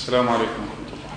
السلام عليكم ورحمة الله.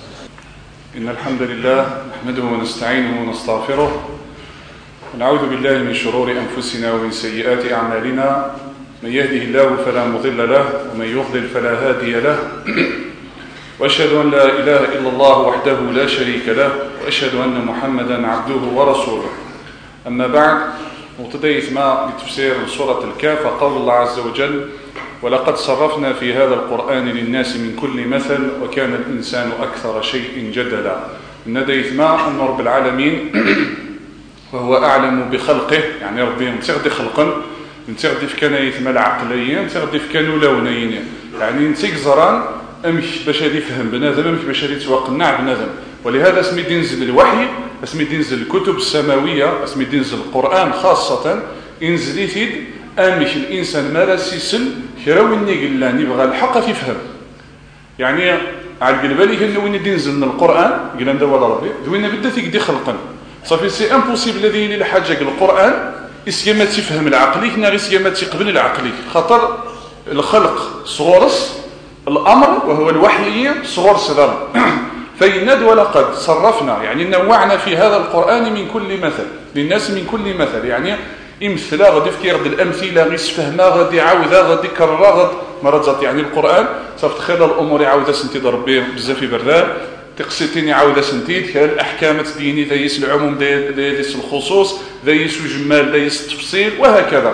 إن الحمد لله نحمده ونستعينه ونستغفره ونعوذ بالله من شرور أنفسنا ومن سيئات أعمالنا. من يهده الله فلا مضل له ومن يضلل فلا هادي له. وأشهد أن لا إله إلا الله وحده لا شريك له وأشهد أن محمدا عبده ورسوله. أما بعد، وتديث ما بتفسير سورة الكهف قول الله عز وجل: ولقد صرفنا في هذا القرآن للناس من كل مثل وكان الإنسان أكثر شيء جدلا. نديث ما أن رب العالمين وهو أعلم بخلقه، يعني ربي نتغدي خلقا نتغدي في كان يثمى العقليين نتغدي في كانوا لونين، يعني نتيك زران أمش باش يفهم بنادم أمش باش يتوقنع بنادم. ولهذا اسمي ينزل الوحي، اسمي ينزل الكتب السماوية، اسمي ينزل القرآن خاصة ينزل يثيد أمش الإنسان ما راسيسل كراويني قلنا نبغى الحق في فهم. يعني على بالي كان وين ينزل من القرآن قلنا ندور ربي وين بدا تيقدي خلقا صافي سي امبوسيبل الذي للحاجة القرآن اسيما تفهم العقلي كنا اسيما تقبل العقلي، خاطر الخلق صغورس الأمر وهو الوحي صغور صغر. فإن ولقد صرفنا يعني نوعنا في هذا القرآن من كل مثل للناس، من كل مثل يعني امثله غادي في غادي الامثله غادي يفهمها غادي يعاودها غادي يكررها غادي مرات يعني القران صافي تخيل الامور يعاودها سنتي ربي بزاف بردان تقسيتين يعاودها سنتي كان الاحكام تديني دايس العموم دايس الخصوص دايس الجمال دايس التفصيل وهكذا.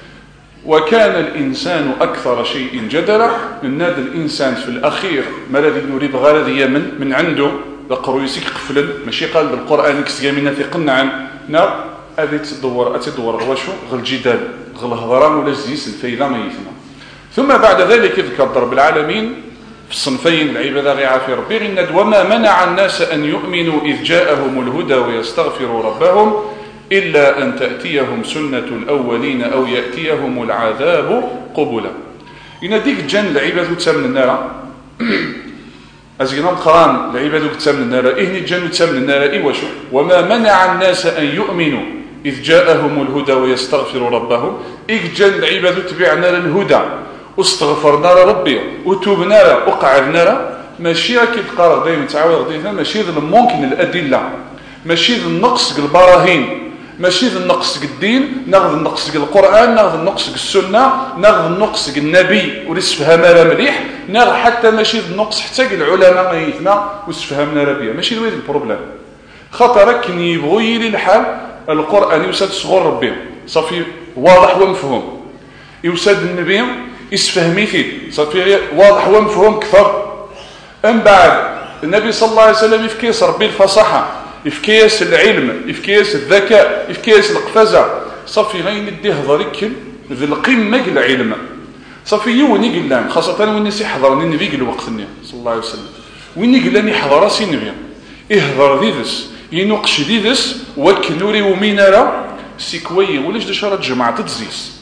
وكان الانسان اكثر شيء جدلا. من هذا الانسان في الاخير ما الذي نريد غير يمن من عنده لقرو يسيك قفل ماشي قال بالقران كسيامنا ثقنا عن نعم هذه تدور غواشو غل الجدال غل الهضران ولا الزيس الفيلة ميتنا. ثم بعد ذلك يذكر رب العالمين في الصنفين العبادة غير في ربي إن وما منع الناس أن يؤمنوا إذ جاءهم الهدى ويستغفروا ربهم إلا أن تأتيهم سنة الأولين أو يأتيهم العذاب قبلا. إن ديك جن العبادة تسمن النار أزينا القرآن العبادة تسمن النار إهني الجن تسمن النار إيوشو وما منع الناس أن يؤمنوا إذ جاءهم الهدى ويستغفروا ربهم. إجل العباد تبعنا للهدى واستغفرنا لربي وتوبنا له وقعدنا له ماشي كي تقرأ دائما تعاود دائما ماشي ممكن الأدلة ماشي النقص البراهين ماشي النقص الدين ناخذ النقص القرآن ناخذ النقص السنة ناخذ النقص النبي ولسفهمنا مليح ناخذ حتى ماشي النقص حتى العلماء ميتنا وسفهمنا ربيع ماشي وين البروبليم. خاطر كني يبغي لي الحال القرآن يوسد صغور ربي صافي واضح ومفهوم، يوسد النبي يسفهمي فيه صافي واضح ومفهوم كثر. أم بعد النبي صلى الله عليه وسلم يفكيس ربي الفصاحة يفكيس العلم يفكيس الذكاء يفكيس القفزة صافي غين يديه ضريك ذي القمة العلم صافي يوني قلان خاصة وين يحضرني النبي الوقت صلى الله عليه وسلم وين يقلان يحضر راسي النبي يهضر ذيذس ينقش ديدس وكنوري ومينارا سيكوي وليش دشارة جماعة تزيس.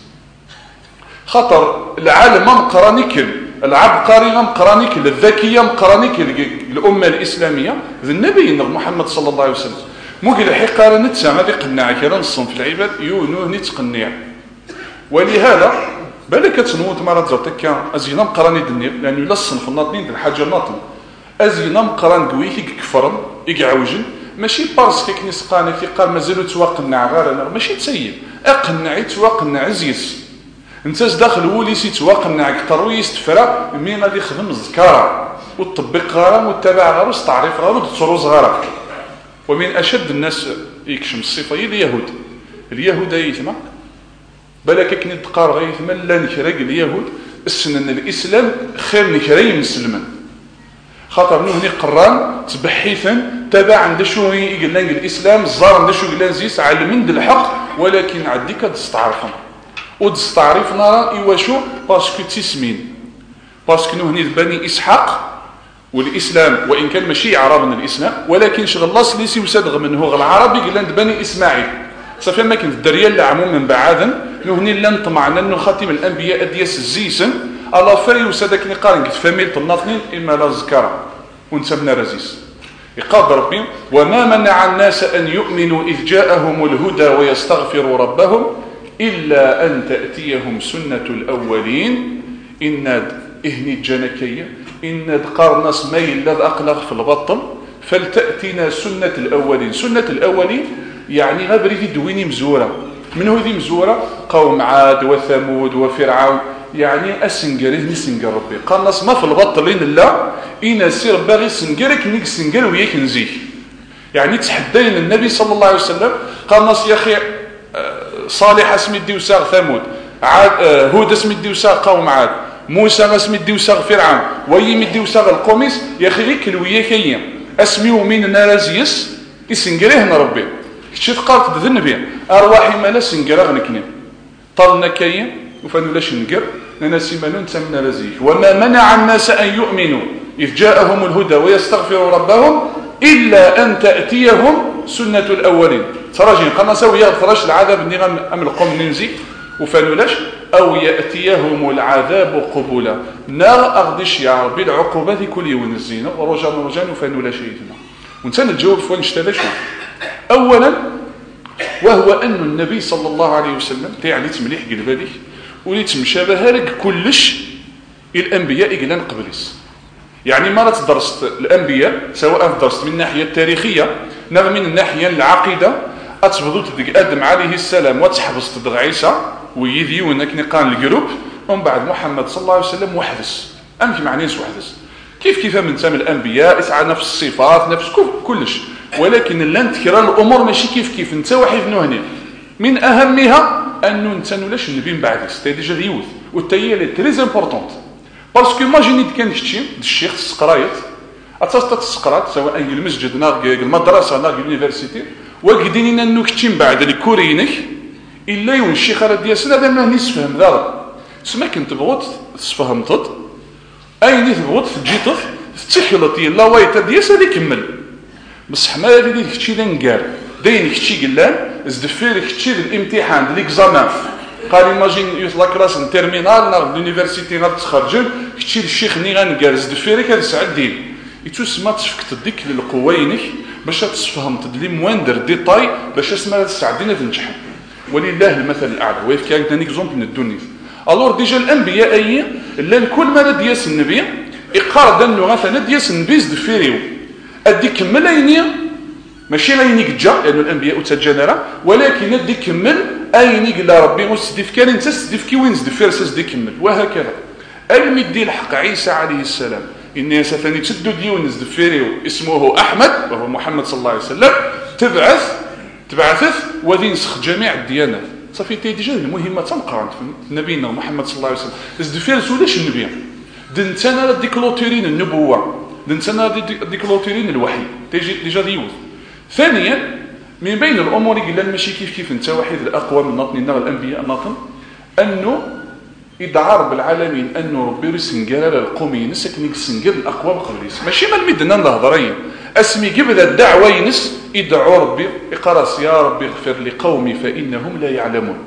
خطر العالم مقرانيك العبقري مقرانيك الذكية مقرانيك الأمة الإسلامية ذي النبي محمد صلى الله عليه وسلم موقع الحقارة نتسامى ذي قناع كيران الصنف العباد يونوه نتقنيع. ولهذا بالك تنوت مرات زرتك أزينا مقراني دنيا لأنه لا الصنف الناطنين الحاجة الناطن أزينا مقران قويك كفرن يقعوجن ماشي بارسكي كنسقاني في قال مازالو تواقنع غير انا ماشي تسيب اقنعي تواقنع عزيز انت داخل وليسي تواقنع اكثر ويستفرا مين غادي يخدم الذكاره وتطبق غير وتتبع غير وتعرف غير وتروز غير. ومن اشد الناس يكشم الصفه هي اليهود يتما بالك كني تقار غير يتما لا نكرق اليهود السنن الاسلام خير نكري مسلمن خاطر نهني قران تبحيثا تبع عند شو يقول الاسلام الزار عند شو يقول زيس علمين الحق ولكن عندك تستعرفهم وتستعرفنا ايواشو باسكو تسمين باسكو نهني بني اسحاق والاسلام وان كان ماشي عرب من الاسلام ولكن شغل الله سليسي وسادغ منه العربي قال بني اسماعيل صافي ما كان الدريه اللي عموم من بعادا نهني لن طمعنا انه خاتم الانبياء دياس الزيسن الله فري وسادك نقارن فاميل الناطنين اما لا ذكر ونسمنا رزيز يقال ربي وما منع الناس أن يؤمنوا إذ جاءهم الهدى ويستغفروا ربهم إلا أن تأتيهم سنة الأولين إن إهني جانكية إن قارناس ميل لذ أقلق في البطن فلتأتينا سنة الأولين. سنة الأولين يعني غبري دويني مزورة. من هو ذي مزورة؟ قوم عاد وثمود وفرعون، يعني أسنجره نسنجر ربي. قارناس ما في البطن لين الله إنا سير باغي سنجرك نيك سنجر وياك نزيه. يعني تحدين النبي صلى الله عليه وسلم قارناس يا أخي صالح اسمي الديوساغ ثمود، عاد هود اسمي الديوساغ قوم عاد، موسى اسمي الديوساغ فرعون، ويم الديوساغ القوميس يا اخي غير كلويه كاين اسمي ومين نارازيس يسنقريه ربي كشي تقارت ذنبي ارواحي ما لا سنقرا غنكني طالنا كاين وفانو لاش نقر انا سيمانون تمنا رزيك. وما منع الناس ان يؤمنوا اذ جاءهم الهدى ويستغفروا ربهم الا ان تاتيهم سنه الاولين. تراجين قلنا سويا فراش العذاب اني غنلقوم ننزي وفانولاش او ياتيهم العذاب قبولا نار اغدش يا ربي العقوبات كل يوم الزينه ورجان وفانولا شيئنا. ونتنا الجواب فين اشترى شو اولا وهو ان النبي صلى الله عليه وسلم تاعني تمليح قلبالي وليت مشابهه لك كلش الانبياء قلان قبليس. يعني مرات درست الانبياء سواء درست من الناحيه التاريخيه نغ من الناحيه العقيده اتبدو تدق ادم عليه السلام وتحبس تدق عيسى ويذيو انك نقان الجروب ومن بعد محمد صلى الله عليه وسلم وحدث امك معنيس وحدث كيف من تم الانبياء اسعى نفس الصفات نفس كلش. ولكن لن تكرر الامور ماشي كيف انت واحد هنا من اهمها انه انت ولاش النبي من بعد سي ديجا ديوث والتاهي لي تري امبورطونت باسكو ماجيني كان كشتي الشيخ السقرايط اتسطت السقراط سواء المسجد ناغ المدرسه ناغ اليونيفرسيتي وقدينينا انه كتشي من بعد الكورينك الا يون الشيخ راه ديالنا هذا ما نسفهم دار سما كنت بغوت تفهمت ايني تبغوت تجي تخلط يلا وايت ديالس هذه كمل بصح ما هذه كتشي لنقال داين كتشي قلان زدفير كتشي الامتحان ليكزامان قال ايماجين يوث لا كلاس تيرمينال ناغ لونيفرسيتي ناغ تخرجن كتشي الشيخ ني غنقال زدفيرك هذا سعدين يتسمى تفكت ديك للقوينك باش تفهم تدلي مواندر ديتاي باش اسمها تساعدينا تنجح ولله المثل الاعلى. ويف كان ثاني اكزومبل من الدنيا الور ديجا الانبياء اي لا كل ما دياس النبي اقار دنو مثلا دياس النبي دفيريو ادي كمل اينيا ماشي غينيك جا لانه الانبياء تجنرا ولكن ادي كمل اينيك لا ربي مستدف كان انت تستدف كي وين دفير سدي كمل وهكذا. المدي الحق عيسى عليه السلام إني ستني تشدو ديونس دفيريو اسمه أحمد وهو محمد صلى الله عليه وسلم تبعث وذي نسخ جميع الديانات صافي تيجي المهمة تنقرن في نبينا محمد صلى الله عليه وسلم دفير سولاش النبي دنتنا ديكلوتيرين النبوة دنتنا ديكلوتيرين الوحي تيجي ديجا ديوث. ثانيا من بين الأمور اللي ماشي كيف انت واحد الأقوى من نطننا الأنبياء نطن أنه إدعاء رب العالمين أنه ربي يسنقر للقوم ينس كنيك سنقر الأقوى بقبليس ماشي ما المدنا الهضرين أسمي قبل الدعوة ينس إدعوا ربي إقراس يا ربي اغفر لقومي فإنهم لا يعلمون.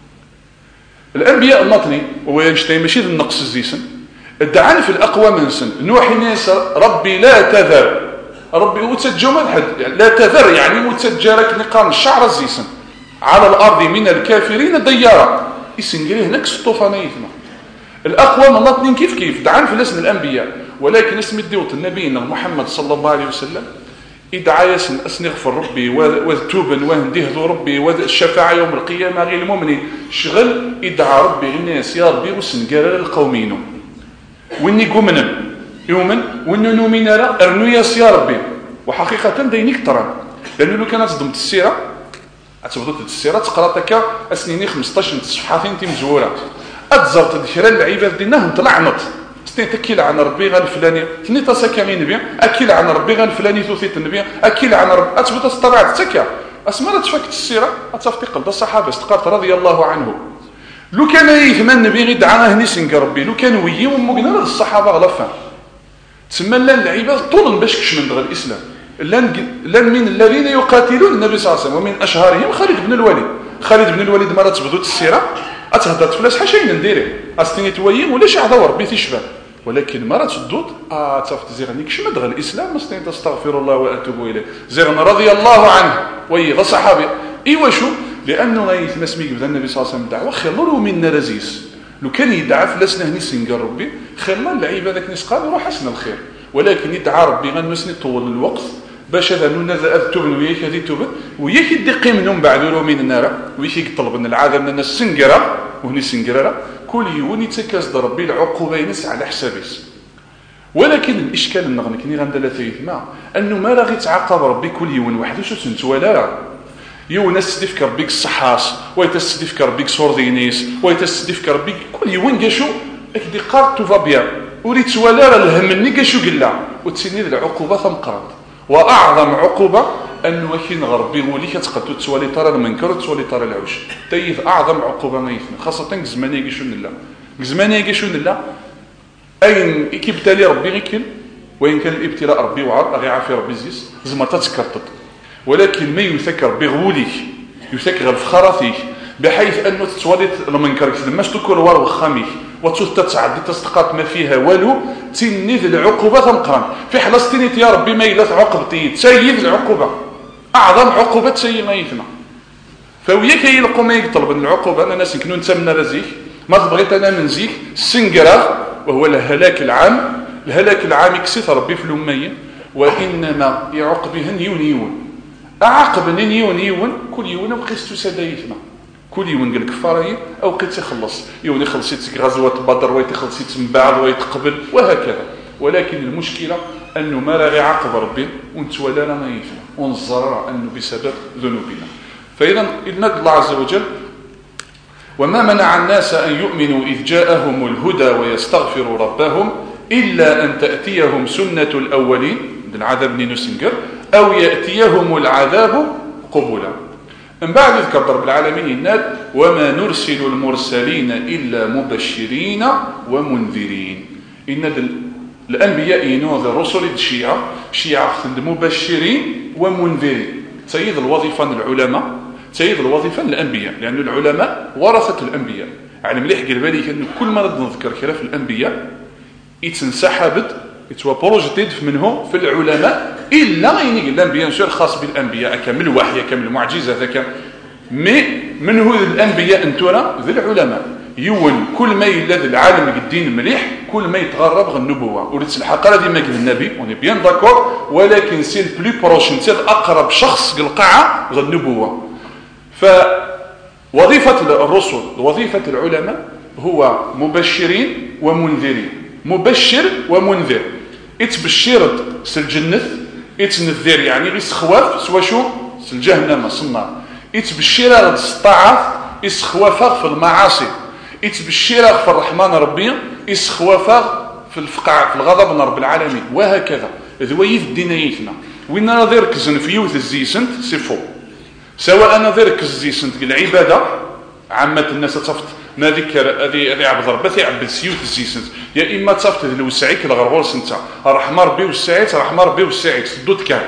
الأنبياء النطني وينشتي ماشي النقص الزيسن الدعان في الأقوى من سن نوح الناس ربي لا تذر ربي وتجو ملحد لا تذر يعني متجارك نقام الشعر الزيسن على الأرض من الكافرين ديارا يسنقريه نكس الطوفانيتنا. الأقوى من نطنين كيف دعان في الاسم الأنبياء ولكن اسم الديوت النبينا محمد صلى الله عليه وسلم إدعى يسن أسنغفر ربي وذتوبا وهنديه ربي والشفاعة يوم القيامة غير المؤمنين شغل إدعى ربي الناس يا ربي وسنقر القومين وإني قمنا يوما وإنه نومنا أرنو يا ربي وحقيقة دينيك ترى لأنه لو كانت ضمت السيرة أتبدو السيرة تقرأتك أسنيني 15 صفحاتين مزورات أتزرت ذكرى العباد دينهم طلعنت ستين تكيل عن ربي غير الفلاني تني تسكى نبي أكيل عن ربي غير الفلاني ثوثيت النبي أكيل عن ربي أتبدو استطاعت تسكى أسمى تفكت السيرة أتفتق قلب الصحابة استقرت رضي الله عنه لو كان يثمن النبي غير دعاه نسنق ربي لو كان ويي ومقنا الصحابة غلفا تسمى لنا العباد طول باش كشمن دغ الإسلام لن من الذين يقاتلون النبي صلى الله عليه وسلم ومن أشهرهم خالد بن الوليد مرة تبدوت السيرة أتهدرت فلاس حاشين نديري أستني تويم ولا شي عذور بيتي شباب ولكن مرة تدوت تفت زيغنيك شمدغ الإسلام مستني تستغفر الله وأتوب إليه زيغن رضي الله عنه ويغ صحابي إيوا شو لأنه غيث مسميك بدا النبي صلى الله عليه وسلم دعوة خلوا منا رزيز لو كان يدعى فلاسنا هني سنقر ربي خلنا اللعيبه هذاك نسقال وروح حسن الخير، ولكن يدعى ربي غنوسني طول الوقت باش هذا نون هذا توبن وياك هذه توبن وياك يدقي منهم بعد ولو من النار وياك يطلب من العاده من الناس سنقره وهني سنقره كل يوم يتكاز ربي العقوبه ينس على حسابيس. ولكن الاشكال النغنكني غندلا ثيثما انه ما راغي تعاقب ربي كل يوم وحده شو تنتولا يوم نستفكر بك الصحاص ويتستفكر بك صوردينيس ويتستفكر بك كل يوم قاشو اكدي قار تو فا بيان وريت ولا الهم ني قاشو قلا وتسني العقوبه ثمقرض. واعظم عقوبه انه كاين غربي ولي كتقدو تسوالي ترى المنكر وتسوالي ترى العوش تيف اعظم عقوبه ما يثنى خاصه زماني يقشو نلا زماني يقشو نلا اين كيبتالي ربي غيكل وان كان الابتلاء ربي وعر غي عافي ربي زيس زعما تتكرطط، ولكن ما يذكر بغوليك يذكر الفخراتيك بحيث انه تتوالي المنكر لما تكون ور وخاميك وتتعدي تستقاط ما فيها والو تنيذ العقوبه ثمقران في حلستينيت يا ربي ما يلات عقبتي تسيد العقوبه اعظم عقوبه تسيد ما يثنى فويا كيلقوا ما يطلب العقوبه انا ناس يكونوا نتمنى رزيك ما بغيت انا من زيك السنقره وهو الهلاك العام. الهلاك العام يكسث ربي في الاميه وانما يعقبهن يون اعاقب يون كل يوم وقيستو سدايتنا كل يوم قال كفارين او قيت يخلص يوني خلصيت غزوه بدر ويتخلصيت من بعد ويتقبل وهكذا. ولكن المشكله انه ما راغي عاقب ربي ونتولى لنا يفنا ونزرر انه بسبب ذنوبنا. فاذا إذن الله عز وجل وما منع الناس ان يؤمنوا اذ جاءهم الهدى ويستغفروا ربهم الا ان تاتيهم سنه الاولين العذاب نسنجر او ياتيهم العذاب قبلا. من بعد يذكر رب العالمين الناد وما نرسل المرسلين إلا مبشرين ومنذرين. إن الأنبياء ينوذ الرسل الشيعة مبشرين ومنذرين. تسيد الوظيفة العلماء تسيد الوظيفة الأنبياء لأن العلماء ورثة الأنبياء. على مليح قال بالك أن كل مرة نذكر خلاف الأنبياء يتنسحبت يتوبروجتيد منه في العلماء إلا يعني الأنبياء نشر خاص بالأنبياء كامل وحي كامل معجزة ذاك من هو الأنبياء أنتونا ذي العلماء يون كل ما يلاد العالم الدين مليح كل ما يتغرب غ النبوة وليت الحقيقة ديما قال النبي وني بيان داكور ولكن سي البلو بروشين سي أقرب شخص للقاعة غ النبوة. فوظيفة الرسل وظيفة العلماء هو مبشرين ومنذرين. مبشر ومنذر يتبشرت سالجنة يتنذر يعني غير سخواف سوا شو سالجهنم النار يتبشر غد الطاعات يسخوافا في المعاصي يتبشر في الرحمن ربي يسخوافا في الفقاع في الغضب من رب العالمين وهكذا. ذويث دينيتنا وين انا ركزن في يوث الزيسنت سي فو سواء انا ركز الزيسنت العباده عامه الناس تصفت ما ذكر هذه عبد ربي يعبد سيوت الزيسنت يا اما تصفت الوسعيك الغرغورس انت رحمه ربي والسعيت رحمه ربي والسعيت دوت كان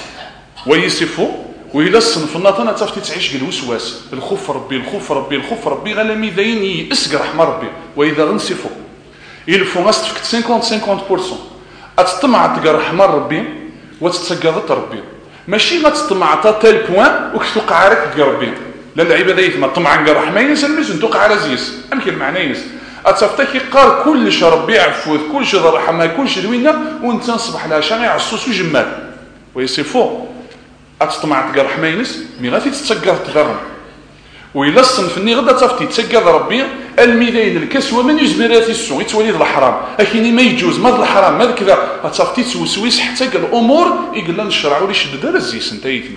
ويصفوا وإلا الصنف الناطنة تصفت تعيش بالوسواس الخوف ربي الخوف ربي الخوف ربي غير ميدين يسق رحمه ربي واذا غنصفوا يلفوا غاستفك 50% اتطمع تلقى رحمه ربي وتتسقط ربي ماشي ما تطمع تا تيل بوين وكتوقع عليك تلقى ربي لا العباده يتما طمعا نلقى رحمه ينسى الميزان توقع على زيس امكن معناه ينسى اتصفتك يقال كلش ربي يعفوه كلش الرحمه كلش دوينه وانت نصبح لها شامع عصوص وجمال ويصفوا اتطمع تلقى رحمه ينس مي غادي تتسقط تغرم وإلا الصنفني غدا تصفتي تسقط ربي الميدين الكسوه من يزمرات السوء يتولي الحرام لكن ما يجوز ما الحرام ما كذا تصفتي توسويس حتى الامور يقول لنا الشرع ولي شد دار الزيس انت يتما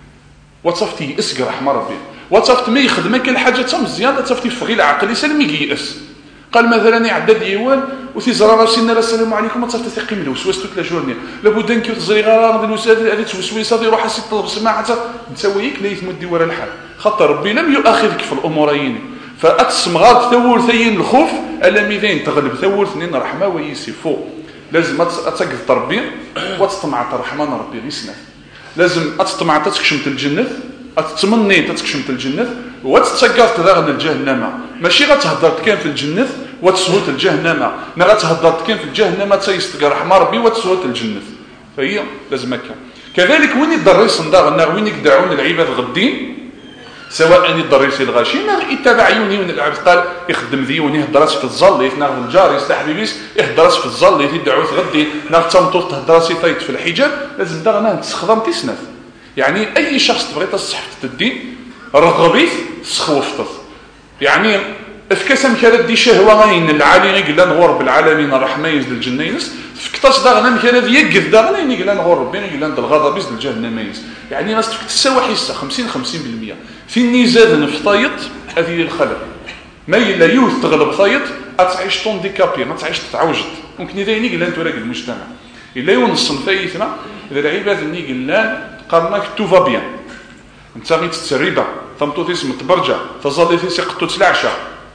وتصفتي اسق رحمه ربي وتصفت ما يخدمك الحاجه تم زياده تصفتي فغي العقل يسلم ييأس قال مثلا يعدى ديوان وتزرى راسنا السلام عليكم تصفت ثقي من الوسواس تلا جورني لابد انك تزري غرام الوسواس هذه توسويس هذه يروح يطلب سماعه نسويك ليت مدي ورا الحال خاطر ربي لم يؤاخذك في الامورين فاتسمغار ثور ثين الخوف الا ميدين تغلب ثور اثنين رحمه ويسفو لازم اتسقط ربي وتطمع الرحمن ربي يسنى لازم اتطمع تكشمت الجنه اتتمني تكشمت الجنه وتتسقط تداغن الجهنم ماشي غتهضر كان في الجنه وتسهوت الجهنم ما غتهضر كان في الجهنم تيستقى رحمه ربي وتسهوت الجنه فهي لازم هكا كذلك وين يضر يصنداغ النار وين يدعون العباد غدين سواء يضريسي الغاشي يتبع يوني من العبد قال يخدم ذيوني هدرات في الظل ناخذ الجار يستح بيبيس يهدرات في الظل يدعو غدي ناخذ تمطوط تهدراسي طيط في الحجاب لازم دغنا تسخدم تسنف يعني اي شخص تبغي تصحف الدين رغبيت سخوفت يعني افكاسم كان دي شهوه غين العالي قال نغور بالعالمين الرحمه يزد الجنه ينس فكتاش دغنا كان يقف دغنا قال نغور ربنا قال الغضب يزد الجهنم ينس يعني ناس تساوي حصه 50% في النزاد نفطايط هذه الخلل ما الا يوث تغلب طايط تعيش طون ديكابي ما تعيش تتعوجد ممكن اذا يني قال انت وراك المجتمع الا يونص فايتنا اذا العباد اني قال قالناك تو فا بيان انت غير تتسربه ثمطوتيس متبرجه تظليتيس قطو تلعشى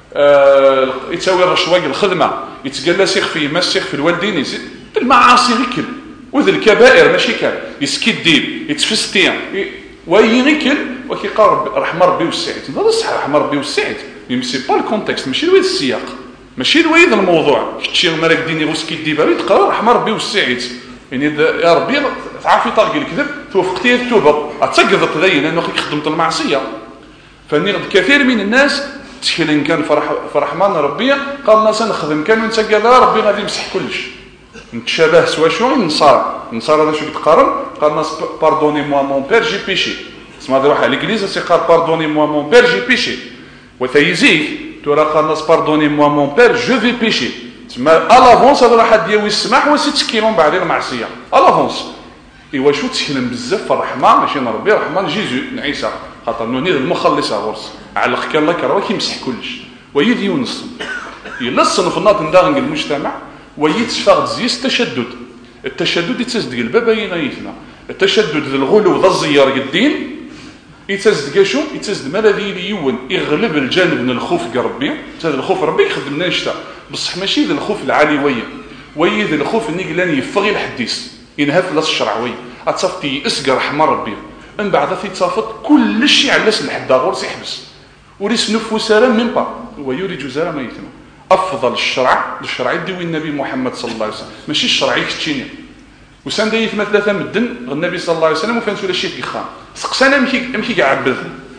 يتساوي رشوه الخدمه يتقلى سيخ في مسيخ في الوالدين المعاصي غير وذ الكبائر ماشي كان يسكي الدين يتفستين ويغيكل وكيقارب رحمه ربي والسعيد هذا صح رحمه ربي والسعيد مي با الكونتكست ماشي الويد السياق ماشي الويد الموضوع كتشي مالك ديني غوسكي ديباري تقرا رحمه ربي والسعيد يعني يا ربي تعرفي طاق الكذب توفقتي التوبه اتقذط ذي لانه خدمت المعصيه فاني كثير من الناس تشكل كان فرحمان ربي قال الناس نخدم كان نتقى ربي غادي يمسح كلش نتشابه سوا شو نصار هذا شو يتقارن قال الناس باردوني موا مون بير جي بيشي اسمع هذا واحد ليغليز سي قال باردوني موا مون بير جي بيشي وثيزيك ترى قال الناس باردوني موا مون بير جو في بيشي تسمى الافونس هذا راح ديال يسمح وسيتسكيلون بعد المعصيه الافونس ايوا شو تسلم بزاف الرحمه ماشي ربي الرحمن جيزو عيسى خاطر نوني المخلص غورس على كان لك راه كيمسح كلش ويد يونس يلصن في الناط نداغن المجتمع ويتشفاغ زيس التشدد يتسد الباب ينايثنا التشدد ذي الغلو ذا الزيار الدين يتسد كاشو يتسد ما الذي يون يغلب الجانب من الخوف ربي هذا الخوف ربي يخدم لنا نشتا بصح ماشي ذا الخوف العالي وي ذا الخوف اني قلاني يفغي الحديث ينهف لاس الشرعوي اتصفتي اسقى رحمه ربي من بعد تصافط كل شيء على الحد غورس يحبس وريس نفوس من با ويريد زرا ما يتم افضل الشرع ديوي النبي محمد صلى الله عليه وسلم ماشي الشرع كتشيني وسان دايت ثلاثه مدن النبي صلى الله عليه وسلم وكان ولا شي كيخان سقسانا مشي كاع عبد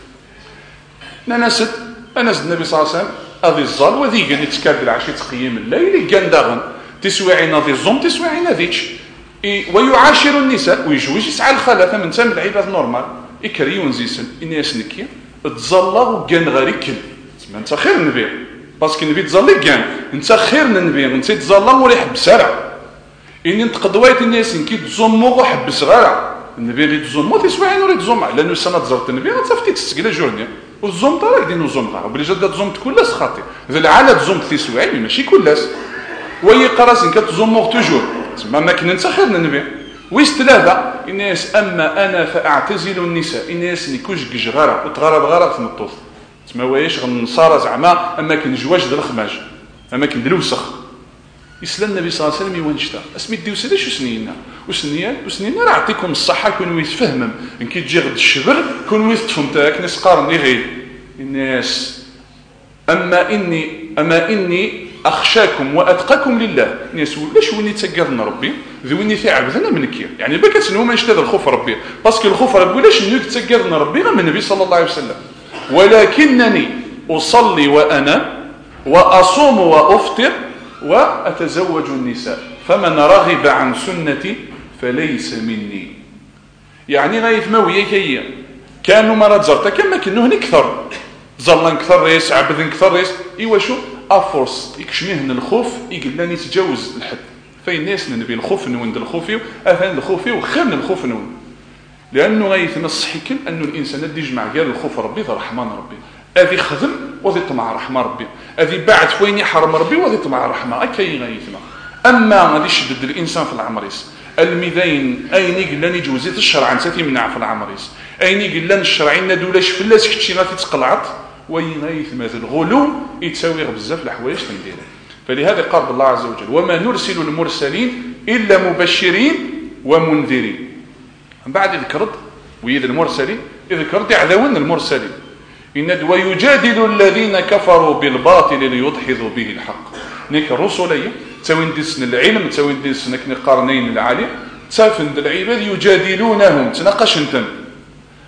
انس النبي صلى الله عليه وسلم هذه الظل وذي كان يتكاد العشي تقييم الليل كان داغن تسواعينا ذي الزوم تسواعينا ذيك ويعاشر النساء ويجوج يسعى الخلافه من تام العباد نورمال يكريون زيسن الناس نكي تزلا كان غريكل ما انت خير النبي باسكو النبي تزلي كان انت خير من النبي انت تزلا موري حبس راه اني نتقدويت الناس كي تزمو حبس غير النبي اللي تزمو تسواعين وري تزم لانه السنه تزرت النبي غتصفتي تسقلا جورني والزوم طالع دينو زوم غا بلي جات تزوم كلاس خاطي اذا العاله تزوم تسواعين ماشي كلاس ويقراس انك تزمو توجور تما ما كنا انت خير من النبي ويستلاذا الناس اما انا فاعتزل النساء الناس نيكوش كجغاره وتغرب غرق في الطوف تما وايش غنصار زعما اما كان جواج د الخماج اما كان دلوسخ يسلم النبي صلى الله عليه وسلم يوانشتا اسمي ديوسه شو سنينا وسنينا راه يعطيكم الصحه كون يتفهمم ان كي تجي غد الشبر كون يتفهم تاك ناس قارني غير الناس اما اني اخشاكم واتقاكم لله الناس ولاش وين يتقرن ربي ذويني في عبدنا منك يعني بك تنو ما يشتهد الخوف ربي باسكو الخوف ربي ولاش نيو تقرن ربي من النبي صلى الله عليه وسلم ولكنني اصلي وانا واصوم وافطر واتزوج النساء فمن رغب عن سنتي فليس مني يعني غايت ماويه كي كانوا مرات زرت كما كنو هني كثر زلان كثر ريس عبد كثر ريس ايوا شو افورس يكشميه الخوف يقلاني تجاوز الحد فين الناس النبي الخوف نوند الخوفي اثان الخوفي وخير من الخوف نوند لانه غايتنص حكم انه الانسان يجمع كاع الخوف ربي ورحمن ربي هذه خدم وذي طمع رحمه ربي هذه بعد فين يحرم ربي وذي طمع رحمه اكاين غايتنا اما غادي يشدد الانسان في العمريس الميدين اين قلنا يجوزيت الشرع انت تمنع في العمريس اين قلنا الشرع ان دولاش فلاس كتشي غادي تقلعط وين غايثما الغلو يتساوي بزاف الحوايج تنديرها فلهذا قال الله عز وجل وما نرسل المرسلين الا مبشرين ومنذرين من بعد ذكرت ويد المرسلين ذكرت عذاون المرسلين إن ويجادل الذين كفروا بالباطل ليدحضوا به الحق نيك الرسلية تساوين ديسن العلم تساوين ديسن قرنين العالي تسافن العباد يجادلونهم تناقش انتم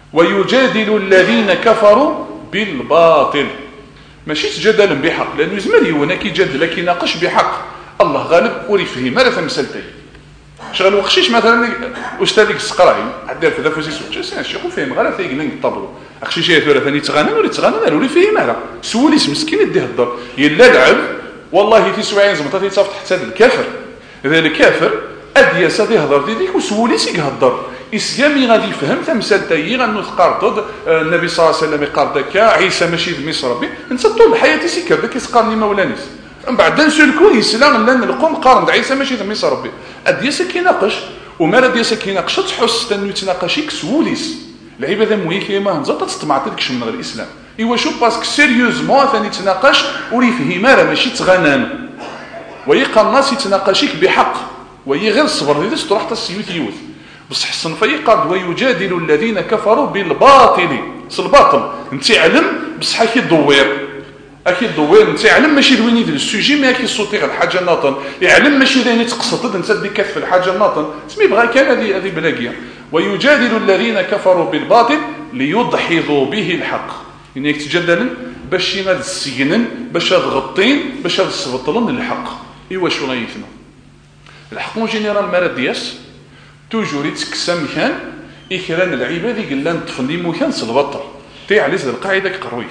ويجادل الذين كفروا بالباطل. ماشي جدلا بحق، لأنه يزمر يونا كي جادل كي ناقش بحق الله غالب وريفه ما راه مسلتي شغل وخشيش مثلا استاذك السقراي عدار في ذا فوزي سوتش الشيخ فهم غير ثاني قلنا الطابلو اخشي شي ثلاثه ثاني تغنن ولا تغنن ولا فيه مالا سولي مسكين يديه الدار يلا لعب والله في سواعين زمطه تصافط حتى هذا الكافر هذا الكافر اديا سادي هضر ديك وسولي سي يهضر اسلامي غادي يفهم تمثال تاي غنو تقارض النبي صلى الله عليه وسلم يقارض دكا عيسى ماشي في مصر ربي انت طول حياتي سي كذا كيسقرني مولانيس من بعد نسلكو يسلام لان نلقوم قارن عيسى ماشي في مصر ربي اديا سكيناقش وما راه سكيناقش تحس تنو يتناقشيك سوليس العباده موي كيما هنزا تستمع تدكش من الاسلام ايوا شوف باسكو سيريوزمون ثاني يتناقش وريفهم راه ماشي تغنان ويقى الناس يتناقشيك بحق وهي غير الصبر ديال تروح حتى السيوت يوث بصح حسن فيقاد ويجادل الذين كفروا بالباطل الباطل انت علم بصح كي دوير اكيد دوير انت علم ماشي دوين يدير السوجي ما كيصوتي غير الحاجه ناطن يعلم ماشي داير تقصد انت ديك كف الحاجه ناطن سمي بغا كان هذه بلاقيه ويجادل الذين كفروا بالباطل ليدحضوا به الحق يعني يتجادلن باش يناد السجنن باش تغطين باش تسبطلن الحق ايوا شو غايفنا الحق اون جينيرال مراد دياس توجور يتكسم كان يكران العباد يقلان طفل مكان البطل تي على القاعده كقروي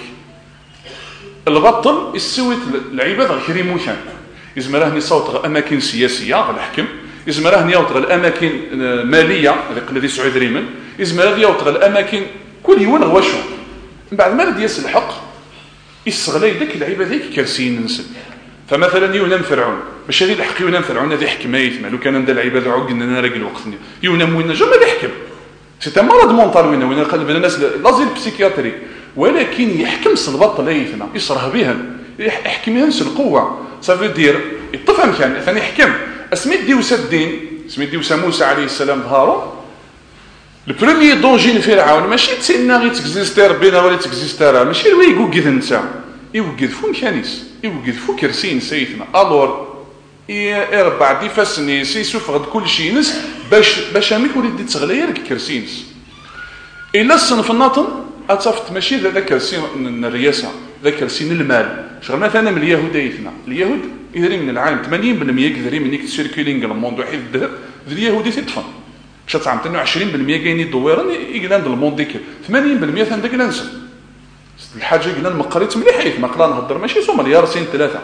البطل يسوي العباد غير مكان إذا راه نصوت اماكن سياسيه غنحكم إذا راه نيوط الاماكن ماليه الذي سعود ريمن إذا راه يوط الاماكن كل يوم غواشو من بعد ما دياس الحق يستغلي داك العباد هيك كرسيين نسل فمثلا يونان فرعون باش هذه الحق يونان فرعون هذه حكمايت لو كان عند العباد عقلنا انا راجل وقتني يونان وين جا ما يحكم سي مرض مونطال وين قلب الناس لازيل بسيكياتري ولكن يحكم البطل ايثنا يصرح بها يحكم ينس القوه صافي دير يطفهم كان ثاني يحكم اسميت ديوس الدين سميت ديوس موسى عليه السلام ظهروا البروميي دونجين فرعون ماشي تسينا غير تكزيستير بينا ولا تكزيستير ماشي وي يوقد انت يوقد فو مكانيس يوقد فو كرسين سيثنا الور يربع دي فاسني سيسوف غد كل شيء نس باش اميك وليد تغلير كرسينس الا الصنف الناطن اتصفت ماشي ذا كرسين الرئاسه ذا كرسين المال شغل مثلا من اليهود ايثنا اليهود يدري من العالم 80% يقدري من سيركيلينغ الموند وحيد الذهب اليهودي تطفن باش تعمل 20% كاين يدورن يقلان الموند ديك 80% ثان داك لانس الحاجه قلنا مقريت مليح حيت ما قرا نهضر ماشي سو مليار سين ثلاثه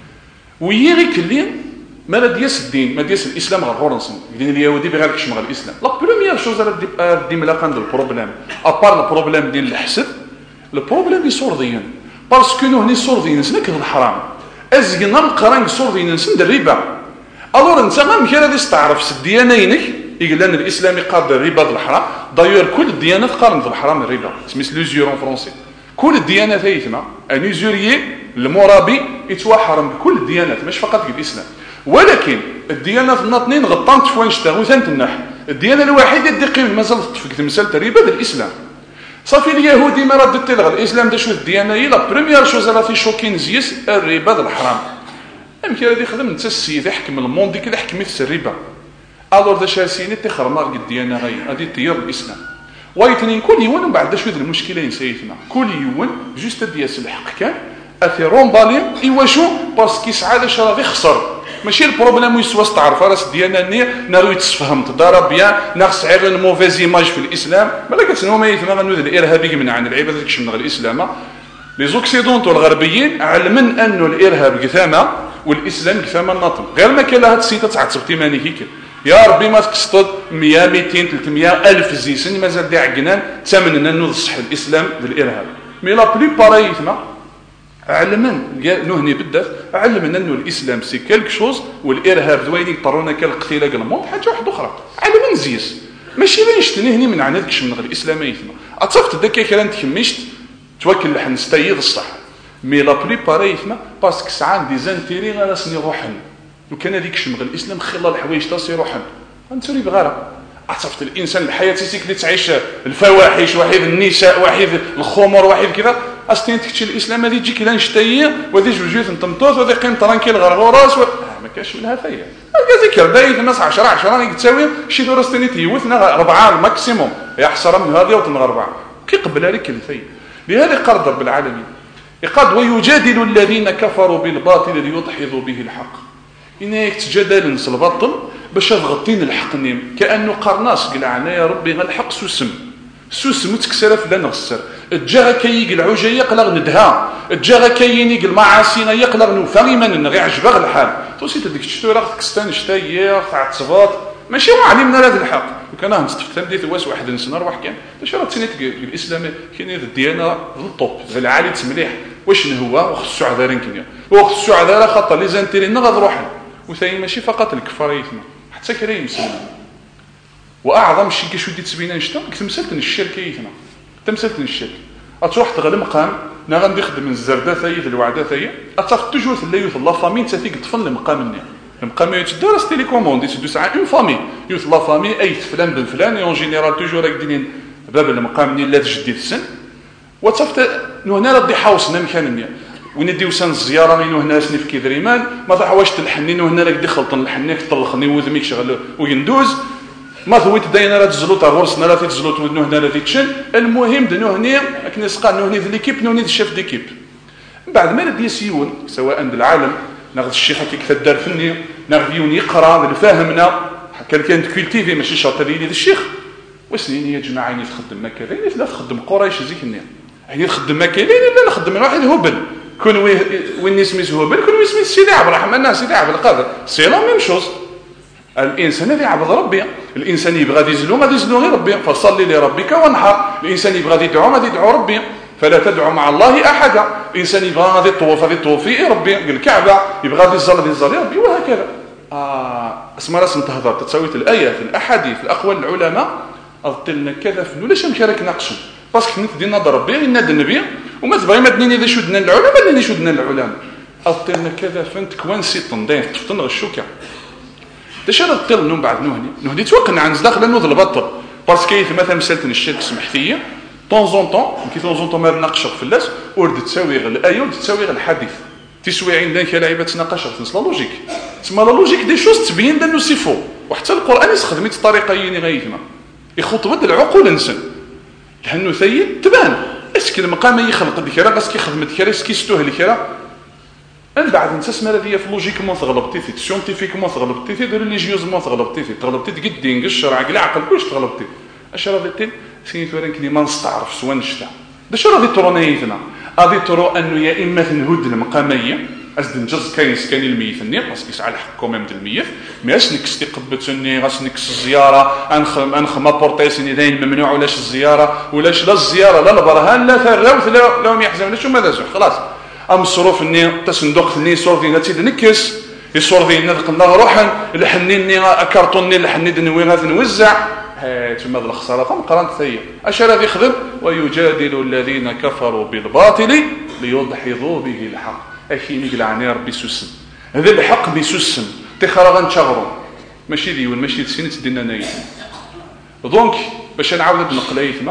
ويغي كلين ما لا دياس الدين ما دياس الاسلام غير هورنسن قلنا اليهودي بغير كش مغ الاسلام لا بروميير شوز دي ملاقان دو البروبليم ابار البروبليم ديال الحسد البروبليم يسورديين باسكو نو هني سورديين سنك الحرام ازقنا القران سورديين سن الربا الور انت ما كان غادي تعرف الديانينك يقول لنا الاسلام يقابل الربا الحرام دايور كل الديانات قارن الحرام الربا سميت لوزيور ان فرونسي كل الديانات هيثما ان يوزوريي المرابي يتوحرم بكل الديانات مش فقط الاسلام ولكن الديانات الناطنين غطانت فوين شتاغو ثانت النح الديانه الوحيده اللي قيم مازال تفك تمثال الربا الاسلام صافي اليهودي ما رد تلغى الاسلام دا شو الديانه هي لا بريمير شوز راه في شوكين زيس الربا الحرام يمكن هذه يخدم انت السيد يحكم الموند كذا حكمت الربا الور دا شاسيني تخرمار الديانه غادي تير الاسلام وايتنين كل يوم من بعد شويه المشكله نسيتنا كل يوم جوست دياس الحق كان اثيرون بالين ايواشو باسكو سعاده شرا يخسر ماشي البروبليم يسواس تعرف راس ديالنا ني نارو يتفهم تضرب بيان ناقص عير موفيز ايماج في الاسلام مالا كتنو ما يثما غنود الارهابي من عن العباد داكشي من الاسلام لي زوكسيدونتو الغربيين علمن انه الارهاب قثامه والاسلام قثامه الناطم غير ما كان لها السيطه تعتبتي ماني هيك يا ربي ما تكسطد 100 200 300 الف زيسن مازال دي عقنان ثمننا نصح الاسلام بالارهاب مي لا بلي باري ثما علمن نهني بالذات علمنا انه الاسلام سي كالك شوز والارهاب دويني يضطرونا كالقتيله الموت حاجه واحده اخرى علمن زيس ماشي بنشتني هني من عندكش من الاسلام يثما اتصفت داك كلام تكمشت توكل لحن نستيض الصح مي لا بلي باري ثما باسكو ساعات دي زانتيري غاسني روحن لو كان هذيك شمغ الاسلام خلى الحوايج تصير روحن انتوري بغاره عصفت الانسان الحياه تيسيك اللي تعيش الفواحش واحد النساء واحد الخمر واحد كذا اصلا تكتشي الاسلام هذه تجي كذا نشتيه وهذه جوجوت نطمطوط وهذه قيم ترانكيل غرغوراس ما كاش منها ثيا ذكر دايت الناس 10 راه تساوي شي دورستني تيوثنا 4 الماكسيموم يحصر من هذه وتن 4 كي قبل لك الثي لهذا قال رب العالمين يقاد ويجادل الذين كفروا بالباطل ليدحضوا به الحق إن يتجادل نص الباطل باش تغطين الحق نيم كأنه قرناص قلعنا يا ربي الحق سوسم متكسر فلا نغسر الجاغا كي العوجة يقلغ ندها الجاغا كيني المعاصينا يقلغ نوفاغي من غير عجبغ الحال توسي تديك تشتو راه كستان شتايا تاع تصفات ماشي علمنا هذا الحق وكان نستفهم ديت واس واحد نسنا روح كان باش راه تسنيت الاسلام كاين الديانه الطوب العالي مليح واش هو وخصو عذارين كنيا وخصو عذار خاطر لي زانتيرين نغض روحنا وثاني ماشي فقط الكفاريتنا حتى كراي مسلمين واعظم شيء كي شديت سبينا نشتا تمثلت الشركيتنا تمثلت الشرك اتروح تغلم مقام نا غندي نخدم الزرده ثايت الوعده ثايا اتاف توجور لا يوث لا فامي تاتيك تفن المقام النيا المقام يتدرس تيليكوموند يتدو ساعه اون فامي يوث لا فامي اي فلان بن فلان اون جينيرال توجور هكدين باب المقام ني لا تجدي في السن وتصفت هنا ردي حوصنا مكان النيا وين ديو سان الزياره من هنا سني في كيدريمان ما ضحواش تلحنين وهنا لك دخلت نلحنيك طلخني وذميك شغل ويندوز ما ثويت داينا راه تزلوط غرسنا راه تزلوط ودنو هنا راه تشن المهم دنو هنا كنا سقا نو هنا ليكيب نو هنا الشيف ديكيب من بعد ما ردي سيون سواء بالعالم ناخذ الشيخ هكاك فدار فني ناخذ يقرا فاهمنا كانت كولتيفي ماشي شاطر لي الشيخ وسنين يا جماعه ني تخدم مكه لا تخدم قريش زيك النيا يعني تخدم مكه لا نخدم من واحد هبل كون وين سميتو هبل كون سميت سيدي عبد الرحمن سيدي عبد القادر سي لا ميم شوز الانسان اللي يعبد ربي الانسان يبغى يزلو غادي يزلو غير ربي فصلي لربك وانحر الانسان يبغى يدعو غادي يدعو ربي فلا تدعو مع الله احدا الانسان يبغى غادي يطوف في ربي الكعبه يبغى يزل ربي وهكذا اسمع راس تهضر تسويت الايه في الاحاديث الاقوال العلماء قلنا كذا فنو لاش مشارك ناقشن باسكو نت دينا ربي ناد النبي وما تبغي ما دنيني اذا شدنا العلماء اللي شدنا العلماء قلنا كذا فنت كوانسي طندين تفتن الشوكه داش راه الطل من بعد نهدي توقنا عن زداخل نوض البطل باسكو مثلا مسالتني الشرك سمحتيه طون كي طون ما ناقشوا في اللاس ورد تساوي الايه ورد تساوي الحديث تسوي عندنا كلاعيبه تناقش في لا لوجيك تسمى لا لوجيك دي شوز تبين انه سي فو وحتى القران يستخدم الطريقين غايتنا يخطب العقول انسان لانه ثيب تبان اسك المقام يخلق الذكرى بس كي خدمت كرا اسكي ستوهلك راه من بعد نساس مالذيه في لوجيكمون تغلبتي في سيونتيفيكمون تغلبتي في ريليجيوزمون تغلبتي في تغلبتي الدين الشرع العقل كلش تغلبتي اش راه ديتي سينيت ورانكني ما نستعرف سوا نشتا باش راه ترونيتنا غادي ترو انه يا اما تنهد المقاميه ازد نجز كاين الميت باسكو يسعى الحق كوميم ديال الميت ماش نكس تقبتني غاش نكس الزياره انخم بورتيسني داين ممنوع ولاش الزياره ولاش لا الزياره لا البرهان لا ثراوث لا ما يحزن شو ماذا خلاص امصروف اني تصندوق اني صورتي نتي نكس يصورتي نقلنا روحا الحنيني كارطوني الحنيد وين غادي نوزع ثم هذه الخساره قرانت ثيا اش راه يخدم ويجادل الذين كفروا بالباطل ليدحضوا به الحق اكيد يقلعني ربي سوسن هذا الحق بسوسن تخرا غنشغرو ماشي ديون ماشي سنت دينا نايت دونك باش نعاود نقليتنا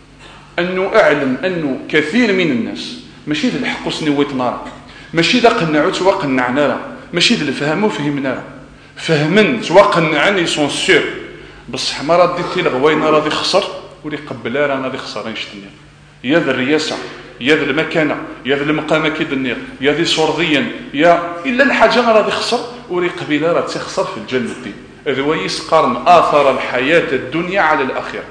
انه اعلم انه كثير من الناس ماشي ذا الحق سنويتنا ماشي ذا قنعوا توقنعنا ماشي ذا الفهموا فهمنا فهمن توقنعني سون سور بصح ما راه ديتي الغوينه راه يخسر ولي قبلها راه غادي يخسر نشتني يا ذا الرياسه يا ذا المكانه يا ذا المقام كيدنير يا ذي صورضيا يا الا الحاجه راه يخسر ولي قبيله راه تخسر في الجنه دي الروايس قارن اثر الحياه الدنيا على الاخره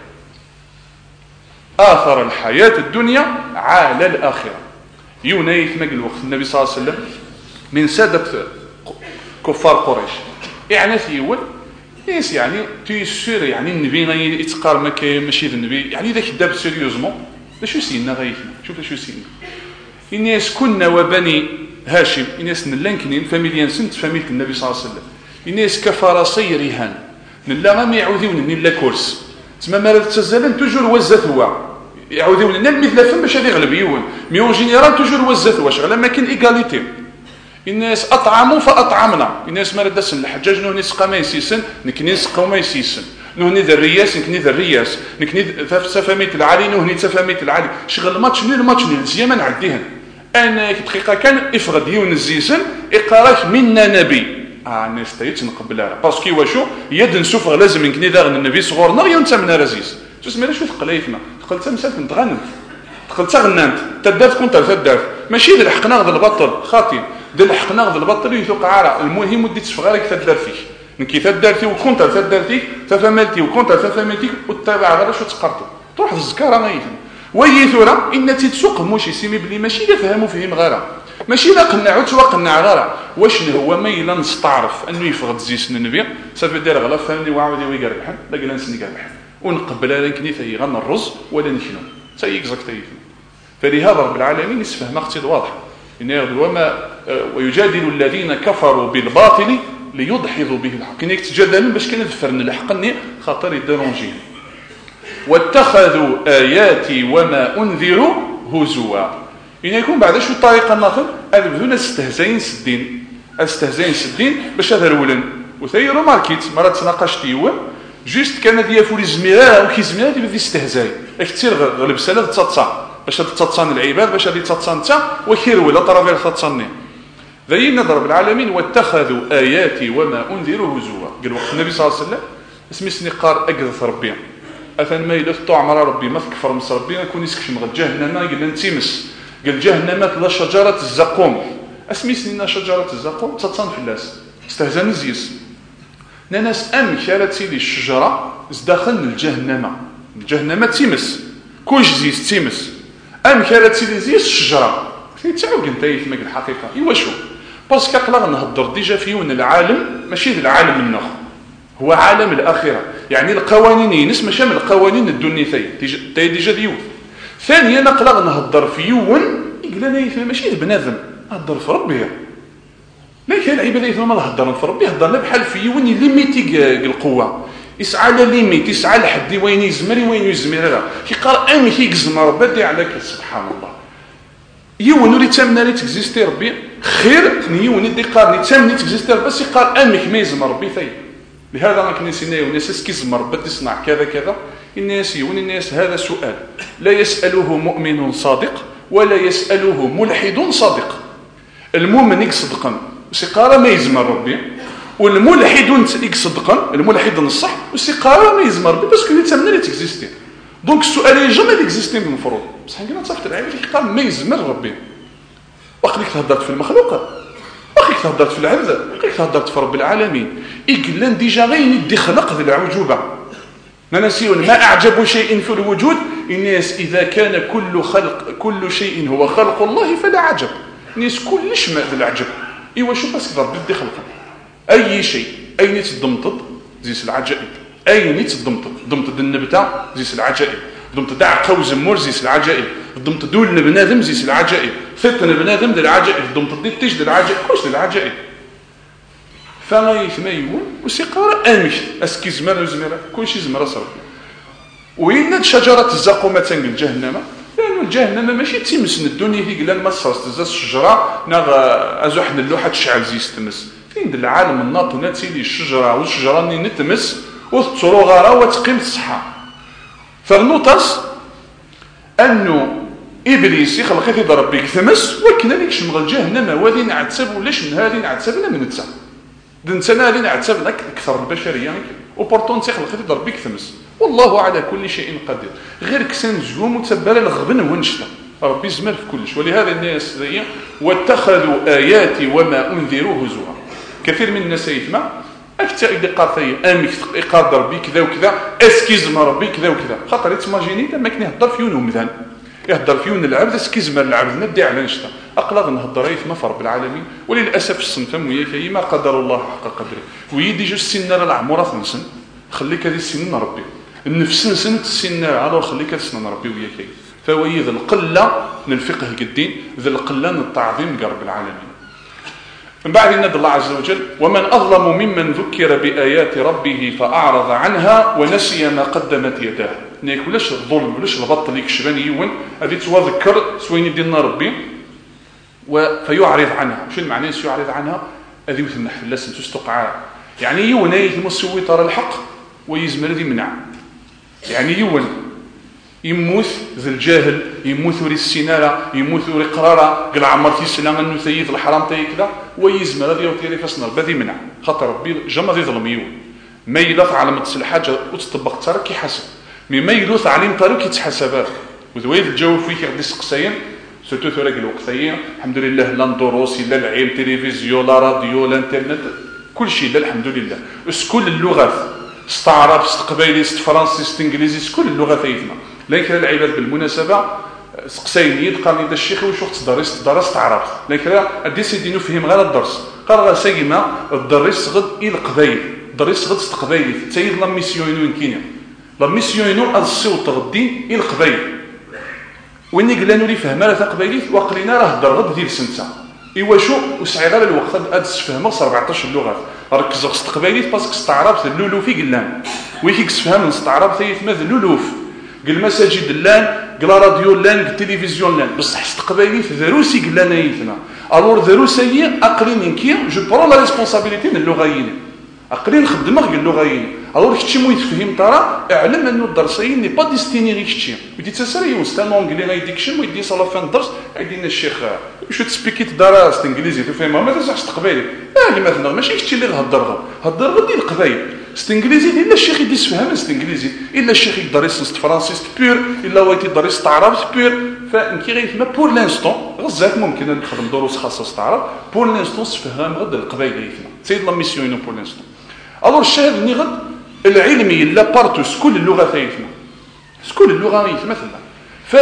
اثر الحياه الدنيا على الاخره يونيت مق الوقت النبي صلى الله عليه وسلم من سادة كفار قريش يعني ثيول يس يعني تيسير يعني النبي يتقار ماشي النبي يعني اذا كداب سيريوزمون شو سينا غايتنا شوف شو سينا الناس كنا وبني هاشم الناس نلانكنين فاميليان سنت فاميلة النبي صلى الله عليه وسلم الناس كفرسي رهان نلا غام يعوذون نلا كورس تما ما تزالن توجور وزات هو يعوذون لنا المثل فم باش يغلب يون مي اون جينيرال توجور وزات واش غير ما كاين ايغاليتي الناس اطعموا فاطعمنا الناس ما ردس الحجاج نو نسقى ما يسيسن نكني نسقى ما يسيسن نهني ذا الرياس نكني ذا الرياس نكني تفاميت العالي نهني تفاميت العالي شغل الماتش نزيا ما نعديهن انا دقيقه كان افرض يون الزيسن اقراك منا نبي الناس تايت نقبلها باسكو واشو يد نسوف لازم نكني ذا النبي صغورنا يا انت من رزيز جوج مالا شويه تقليتنا دخلت مسالك تغنمت دخلت غنانت تدارت كنت تدارت ماشي ذا الحقنا غد البطل خاطي ذا الحقنا غد البطل يثوق عارة المهم وديت تفغالك تدار فيك نكي تدارتي وكنت تدارتي تفهملتي وكنت تفهملتي وتتابع غير شو تقرطو تروح الزكاره ما يفهم ويثورا ان تتسوق موشي سيمي بلي ماشي الا فهموا فهم غيره ماشي الا قنعوا توقنع غيره واش هو ما الا نستعرف انه يفقد زيس النبي صافي دار غلا فهمني وعاود يقربح لا قال نسني قربح ونقبل هذا كنيثه غن الرز ولا نشنو سي اكزاكت فلهذا رب العالمين يسفهم اقتصاد واضح ان وما ويجادل الذين كفروا بالباطل ليدحضوا به الحق كاين تجادلوا باش كنفرن الحق ني خاطر يديرونجي واتخذوا آياتي وما أنذروا هزوا إن يكون بعد شو الطريقة الناخر بدون استهزاين سدين باش هذا الولن وثيروا ماركيت مرات تناقشت يوم جيست كان ديافو لي زميرات وكي زميرات يبدا يستهزاي كثير غلب سنه تتصا باش تتصان العباد باش هذه تتصان انت وخير ولا طرافير تتصني ذي نضرب العالمين واتخذوا آياتي وما أنذروا هزوا قال وقت النبي صلى الله عليه وسلم اسمي سنقار أقذف ربي أثن ما إلا طعم ربي ما تكفر مس ربي يكون يسكش مغ جهنم قال نتيمس قال جهنم لا شجرة الزقوم اسمي سنين شجرة الزقوم تتصان في الناس استهزأ نزيس ناس كانت سيدي الشجرة داخل الجهنم تيمس كوش زيس تيمس كانت سيدي زيس الشجرة تعاود انت يفهمك الحقيقة ايوا شو باسكو قلا نهضر ديجا فيون العالم ماشي العالم النخ هو عالم الآخرة يعني القوانين ينس ماشي من القوانين الدنيثية ديجا ديوث ثانيا نقلا نهضر فيون يقول انا يفهم ماشي بنادم نهضر في ربي لا كان العباد يفهم ما نهضر في ربي هضرنا بحال فيون ليميتي القوة يسعى لليميت يسعى لحد وين يزمر وين يزمر لا كيقرا كي يزمر بدي عليك سبحان الله يون اللي تامنا لي تكزيستي ربي خير يون اللي قارني تامني تكزيستي بس يقال امك ما يزمر ربي ثاني لهذا راك نسينا والناس كيزمر بد يصنع كذا كذا الناس هذا سؤال لا يسأله مؤمن صادق ولا يسأله ملحد صادق المؤمن يصدقا وسيقارا ما يزمر ربي والملحد يصدقا الملحد الصح وسيقارا ما يزمر ربي باسكو اللي تامنا لي تكزيستي دونك السؤال جامي ديكزيستي المفروض بصح كنا تصافت العباد كيقال ما يزمر ربي واخليك تهضرت في المخلوقات واخليك تهضرت في العبد واخليك تهضرت في رب العالمين إقلان ديجا غير يدي خلق ذي العجوبة ننسيون ما أعجب شيء في الوجود الناس إذا كان كل شيء هو خلق الله فلا عجب الناس كلش ما ذي العجب إيوا شو بس كذا بدي خلقه أي شيء أين تضمطط زيس العجائب أين تضمطط ضمطط النبتة زيس العجائب ضمط دع قوز مور زيس العجائب ضمط دول بنادم زيس العجائب فتن بنادم ذي العجائب ضمط دي تجد العجائب كلش ذي العجائب فغايث ما يون وسيقارا امش اسكي زمر وزمره كلشي زمره صرفي وين شجره الزقوم تنقل جهنم لانه الجهنم ماشي تيمسن الدنيا هي قال ما صرت تزاز الشجره ناغ ازوح اللوحه تشعل زيس تمس فين العالم الناطنه تيلي الشجره والشجره ني نتمس وتصرو غاره وتقيم الصحه فالنوطس انه ابليس يخلق يضرب بك ثمس وكنا ليك شمغل جهنم وذي نعتسب ولاش من هذه نعتسبنا من نتسب دنتنا اللي نعتبر اكثر البشريه وبورتون تخلق تضرب بك ثمس والله على كل شيء قدير غير كسان زقوم وتبال الغبن ونشطه ربي زمر في كلش ولهذا الناس ذي واتخذوا اياتي وما انذروا هزوا كثير من الناس يسمع اكثر اللي قارثي امك يقدر بي كذا وكذا اسكيز ربي كذا وكذا خاطر تماجيني لما كان يهضر فيهم مثلا يهضر فيون العبد اسكيز مال العبد ندي على نشطه اقلق نهضر ما في رب العالمين وللاسف الصنفم وياك ما قدر الله حق قدره ويدي جوج السنه العمره ثنسن خليك هذه السنه ربي النفس نسنت السنه على خليك السنه ربي وياك فويذ القله من الفقه الدين ذي القله من التعظيم رب العالمين من بعد ند الله عز وجل ومن اظلم ممن ذكر بايات ربه فاعرض عنها ونسي ما قدمت يداه نيك ولاش الظلم ولاش البطل يكشبان يون هذه تذكر سوين ديالنا ربي فيعرض عنها شو المعنى يعرض عنها هذه مثل النحل لسن تستقع يعني يون المسوي ترى الحق ويزمر ذي منع يعني يون يموت ذي الجاهل يموت ذي السنارة يموت ذي قرارة قل عمرتي السلام انه ثيث الحرام تي كذا ويزمر ذي وتيري فسنر بذي منع خاطر ربي جمع ذي ظلم يون ما يلف على متصل حاجة وتطبق ترى كي حسب مما يدو تعليم طريق كيتحسب وذويد الجو فيك غادي سقساين سورتو ثورك الوقتيه الحمد لله لا ندروس لا العلم تلفزيون لا راديو لا انترنت كل شيء لا الحمد لله كل اللغات استعرب استقبالي فرنسي انجليزي كل اللغات ايتما لكن العباد بالمناسبه سقسايني قال لي الشيخ واش وقت درست عرفت لكن ديسيدي نفهم غير الدرس قال غير سيما الدرس غد الى القبايل الدرس غد استقبالي تايد لا ميسيون وين كاينه لا ميسيون الصوت غدي الى القبايل ويني قلنا لي فهم راه تقبايلي وقلنا راه هضر غد ديال سنه ايوا شو وسعي غير الوقت هاد تفهم 14 لغه ركز استقبالي باسكو استعربت اللولو في قلان ويكيكس فهم استعربت يتمثل اللولوف قال مساجد اللان قال راديو اللان قال تلفزيون اللان بصح استقبالي دروسي قلنا يتنا الور دروسي اقلين كي جو برون لا ريسبونسابيلتي من اللغويين اقلين خدمه غير اللغويين الور كتشي مو يتفهم ترى اعلم انه الدرسين ني با ديستيني غير كتشي ودي تسالي وستان اونغلي غايديك شي ويدي صلا فان الدرس عندنا الشيخ شو تسبيكي دراسه انجليزي تفهم ما تسعش تقبالي مثلا ماشي كتشي اللي هضر غدي القبايل استنجليزي الا الشيخ يدي يفهم استنجليزي الا الشيخ يقدر يسنس فرنسي بير الا هو يقدر يستعرب بير فانكي غير ما بور لانستون غزات ممكن نخدم دروس خاصه استعرب بور لانستون تفهم غد القبايل يفهم سيد لا ميسيون بور لانستون الور الشاهد ني غد العلمي لا بارتوس كل اللغات يفهم كل اللغه يفهم مثلا ف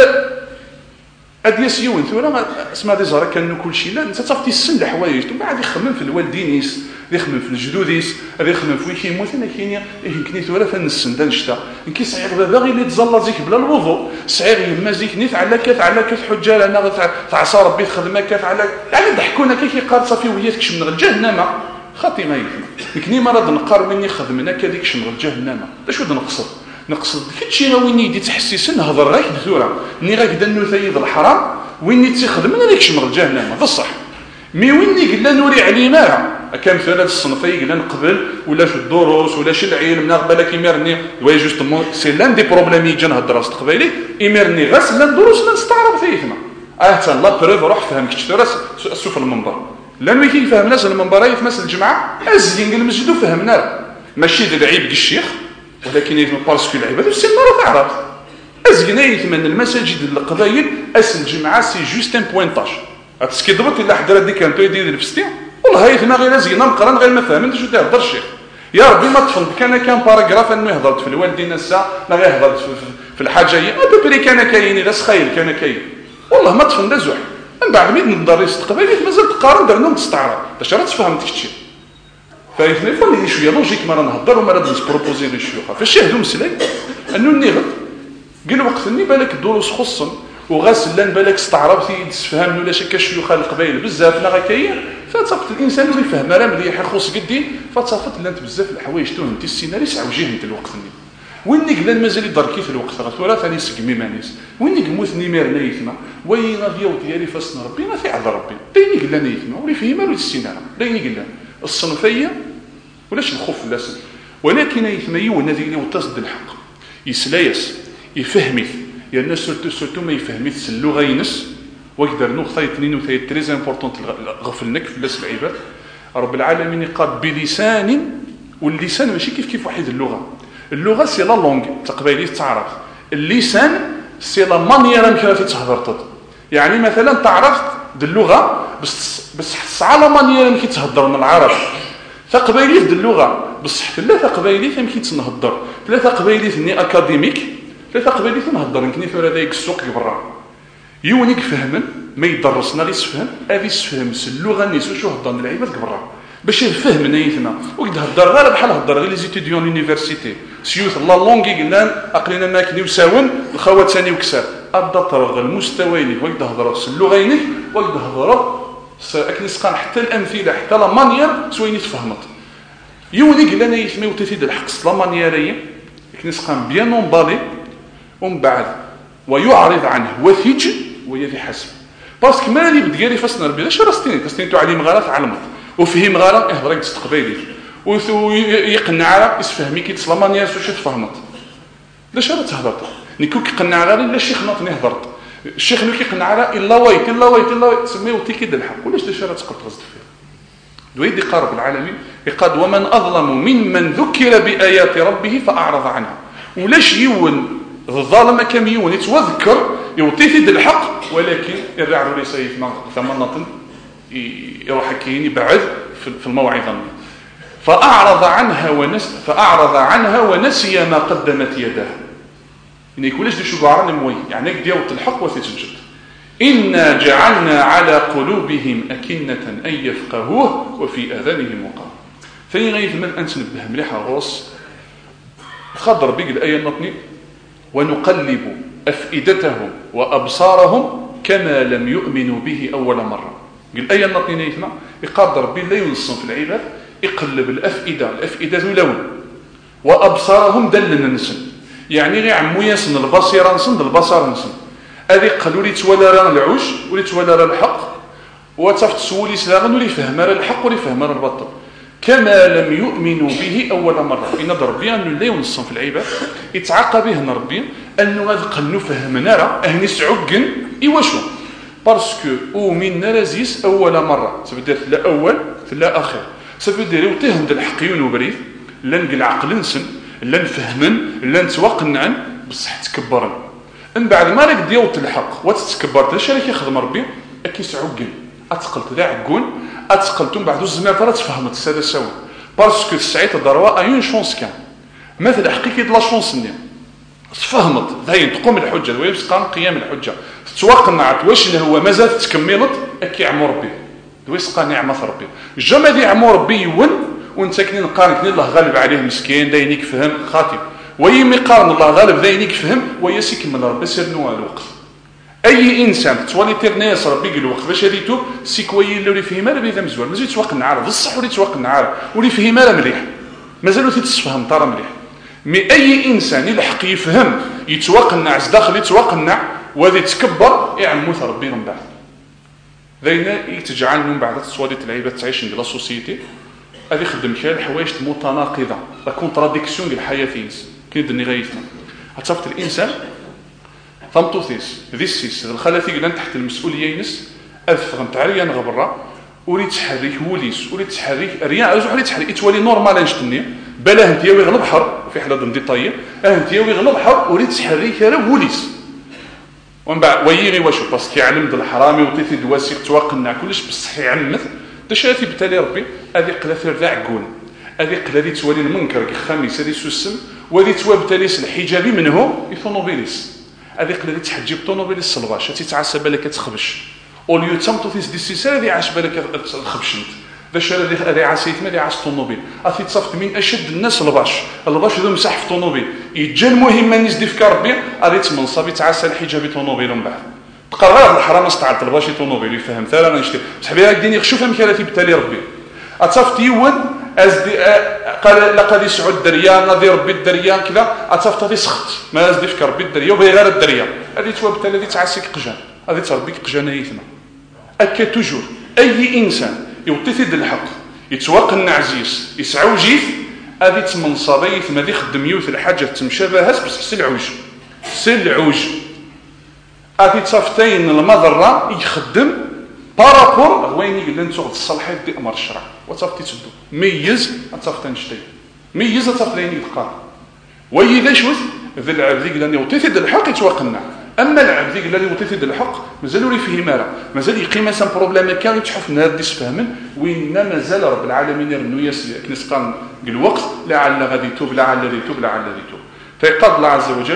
اديس يوين ثورا اسمع دي زهره كانوا كل شيء لا انت تصافتي السن الحوايج ومن بعد يخمم في الوالدينيس يخمم في الجدوديس يخمم في وين كيموت انا كاين يمكن ثورا فن السن دا نشتا كي صعيب بابا غير اللي تزلا زيك بلا الوضوء صعيب يما زيك نيت على كث حجال انا تعصى ربي تخدم كيف على يعني ضحكونا كيقال صافي وهي تكشف من الجهنم خاطي ما يفهم كني مرض نقار مني خدمنا كذيك شمر الجهنم اش ود نقصد كلشي وين يدي تحسيس نهضر غير ثورا ني غاك دنو ثيد الحرام وين تيخدم انا ديك شمر الجهنم بصح مي وين قلنا نوري علينا كان ثلاث الصنفي قلنا نقبل ولا شو الدروس ولا شي العلم نقبل كيمرني وي جوستومون سي لان دي بروبليم يجي نهضر استقبالي يمرني غاس لا دروس لا نستعرب فيهما حتى لا بروف روح فهمك ثورا سوف المنبر لانه كيفهم ناس المنبر يتمثل الجمعه ازين المسجد وفهمنا ماشي ديال عيب الشيخ ولكن يتم باسكو العباد والسنه راه تعرف ازقنا يتمنى المساجد القبائل اس الجمعه سي جوست ان بوينتاج هتسكي ضبط الا حضرت ديك انت يدير الفستيان والله يتما غير ازقنا مقرن غير ما فهمت شو تهضر الشيخ يا ربي ما تفند كان باراغراف انه هضرت في الوالدين الساعه لا غير هضرت في الحاجه هي ابري كان كاين لا سخيل كان كاين والله ما تفند زوح من بعد ما ندرس القبائل مازال تقارن درنا تستعرض باش راه تفهمت كتشي فايتني فوني شويه لوجيك ما نهضر وما راه نبروبوزي للشيوخ فالشاهد مسلك انه النغد قال وقت اني بالك الدروس خصن وغاسل لان بالك استعربتي تفهم ولا شك الشيوخ القبائل بزاف لا كاين فتصفت الانسان اللي فهم راه مليح يخص قدي فتصفت لانت بزاف الحوايج توهمتي السيناريو سعوجيه انت الوقت اني ويني قلنا مازال يدركي في الوقت غتورا ثاني سقمي مانيس ويني قموتني ميرنا يثما وين غادي ديالي فاسن ربي ما في عذر ربي ديني قلنا يثما ولي فيه مالو السيناريو ديني قلنا الصنفيه ولاش الخوف اللاسن ولكن يثمي ونذي وتصد الحق يسلايس يفهمي يا الناس سورتو ما يفهمي اللغه ينس ويقدر نقطه اثنين وثلاثه تري امبورطونت غفلنك في الناس العباد رب العالمين قال بلسان واللسان ماشي كيف واحد اللغه سي لا لونغ تقبايلي تعرف اللسان سي لا مانيير كيف تهضر يعني مثلا تعرفت اللغه بس على مانيير كي تهضر من العرب ثقبايلي في اللغه بصح ثلاثه قبايلي يمكن تنهضر ثلاثه قبايلي ثني اكاديميك ثلاثه قبايلي تنهضر يمكن ثلاثه دايك السوق برا يونيك فهما ما يدرسنا لي سفهم ابي سفهم اللغه نيسو شو هضرنا العباد برا باش يفهمنا يثنا وقد هضر غير بحال هضر غير لي زيتيديون لونيفرسيتي سيوث لا لونغي قلنا اقلنا ماكني وساون الخوات ثاني وكسار ابدا طرغ المستوى اللي وقد هضر اللغه ينك وقد هضر سأكنسقان حتى الأمثلة حتى لا مانيير سويني تفهمت يونيك لنا يثمي وتثيد الحق لا مانييرية كنسقان بيان نومبالي ومن بعد ويعرض عنه وثيج ويدي حسب باسك مالي بديالي فاسنا ربي لاش راستيني تعليم غالا تعلمت وفهم غالا اهضرك تستقبالي ويقنع على اسفهمي كي لا مانيير سوش تفهمت لاش راه تهضرت نيكو كيقنع غالا لا شي خناطني هضرت الشيخ اللي كيقنع على الا ويت سميو تيكيد الحق ولاش تشاره تقدر تغزد فيه دويدي قارب العالمين يقاد ومن اظلم ممن ذكر بايات ربه فاعرض عنها ولاش يون الظالم كميون يتوذكر يوطي في الحق ولكن يرعر ليس يثمر ثمنة يروح كين يبعد في الموعظة فأعرض عنها ونسي ما قدمت يداه. إن يقولش دي شو قارن موي يعني ديوت الحق وتتجد. إنا جعلنا على قلوبهم أكنة أن يفقهوه وفي آذانهم وقرا. فين غيث من أنت نبه مليح الغوص خضر بيق الآية النطني ونقلب أفئدتهم وأبصارهم كما لم يؤمنوا به أول مرة. الآية النطني نيثنا يقدر بالله ينصن في العباد يقلب الأفئدة لون وأبصارهم دلنا نسن يعني غير عمو يسن البصيرة نسن البصر نسن هذه قالوا لي تولى راه العوش ولي تولى راه الحق وتفت سولي سلاغن ولي فهم راه الحق ولي فهم راه الباطل كما لم يؤمنوا به أول مرة. إن ربي أنه لا ينصن في العباد يتعاقب به ربي أنه هذا قلنا فهمنا راه أهني سعقن إيواشو باسكو أؤمن رزيس أول مرة سبدأ لا أول لا آخر سبدأ لو تهند الحقيون وبريد لن العقل نسن لن فهمن لن توقنعن بصح تكبرن من بعد ما لك ديوت الحق وتتكبر تشارك يخدم ربي أكي سعقن أتقلت ذا عقون أتقلتم بعد الزمان فرات فهمت السادة سوا باسكو السعيد الضرواء أيون شونس كان مثل حقيقة لا شونس نيا فهمت ذاين تقوم الحجة ويبسقان قيام الحجة توقنعت واش هو مازال تكملت أكي عمو ربي ويسقى نعمة ربي جمع دي عمو ربي يون وانت كنين قارن كنين الله غالب عليه مسكين داينيك فهم خاطب ويمي قارن الله غالب داينيك فهم ويسيك من ربي سيرنوا الوقت اي انسان تولي ترناس ربي الوقت باش هديتو سيكوي اللي فهمها راه بيذا مزوال مازال توقن عارف بصح ولي توقن عارف ولي فهمها راه مليح مازالو تتفهم طرا مليح مي اي انسان يلحق يفهم يتوقنع داخل يتوقنع وهذا يتكبر يعمو ربي من بعد ذينا يتجعل من بعد تصوالي العيبات تعيش ديال لا سوسيتي هذه خدم كاع الحوايج متناقضه لا كونتراديكسيون ديال حياتينس كيدني غايتنا عرفت الانسان فامتوثيس ذيسيس الخلاتي قلنا تحت المسؤوليه ينس افغ نتاع ريان غبره ولي تحرك وليس ولي تحرك ريان ازو ولي تحرك تولي نورمال نشتني بلا انت يوي غلب بحر في حاله دي طيه انت يوي غلب بحر ولي تحرك راه وليس ومن بعد ويغي واش باسكو يعلم د الحرامي وطيتي دواسيق توقنع كلش بصح يعمث دشاتي بتالي ربي هذه قلاثير ذا عقول هذه قلادي تولي المنكر كخامس هذه سوسم وهذه توابتاليس الحجابي منه يثونوبيليس هذه قلادي تحجب طونوبيليس الصلباش تتعسى بالك تخبش اوليو تمطو تيس ديسيسار هذه عاش بالك تخبشنت ذا شرا هذه عاسيت ما هذه عاش طونوبيل اثي تصفت من اشد الناس الباش ذو مسح في طونوبيل يجا المهم الناس دي في ربي غادي تمنصب يتعسى الحجاب طونوبيل من بعد تقرر الحرام استعلت الباشي طونوبيل يفهم ثاني انا نشتي بصح بها الدين يخشوفها مكالاتي بالتالي ربي اتصفت يون ازدي قال لقد يسعد الدريا نادي ربي الدريا كذا اتصفت هذه سخت ما ازدي في ربي الدريا وبغي غير الدريا هذه تواب التالي تعسيك قجان هذه تربيك قجانيتنا اكا توجور اي انسان يوطيثي د الحق يتوقن عزيز يسعوجيث هذه تمنصبيث ما دي خدم يوث الحاجه تمشابهات بس سلعوج هذه تصفتين المضره يخدم بارابور وين يقول انت تاخذ الصلاحيات دي امر الشرع وتصفتي تدو ميز تصفتي نشتي ميز تصفتي يتقار وإذا شوث ذا العبد الذي يوطيثي د الحق يتوقنع اما العبد الذي يوطيثي د الحق مازالوا لي فيه مالا مازال يقيم سان بروبليم كان يتحف نهار فهما وين مازال رب العالمين انه كنسقان الوقت لعل غادي يتوب لعل يتوب فيقال الله عز وجل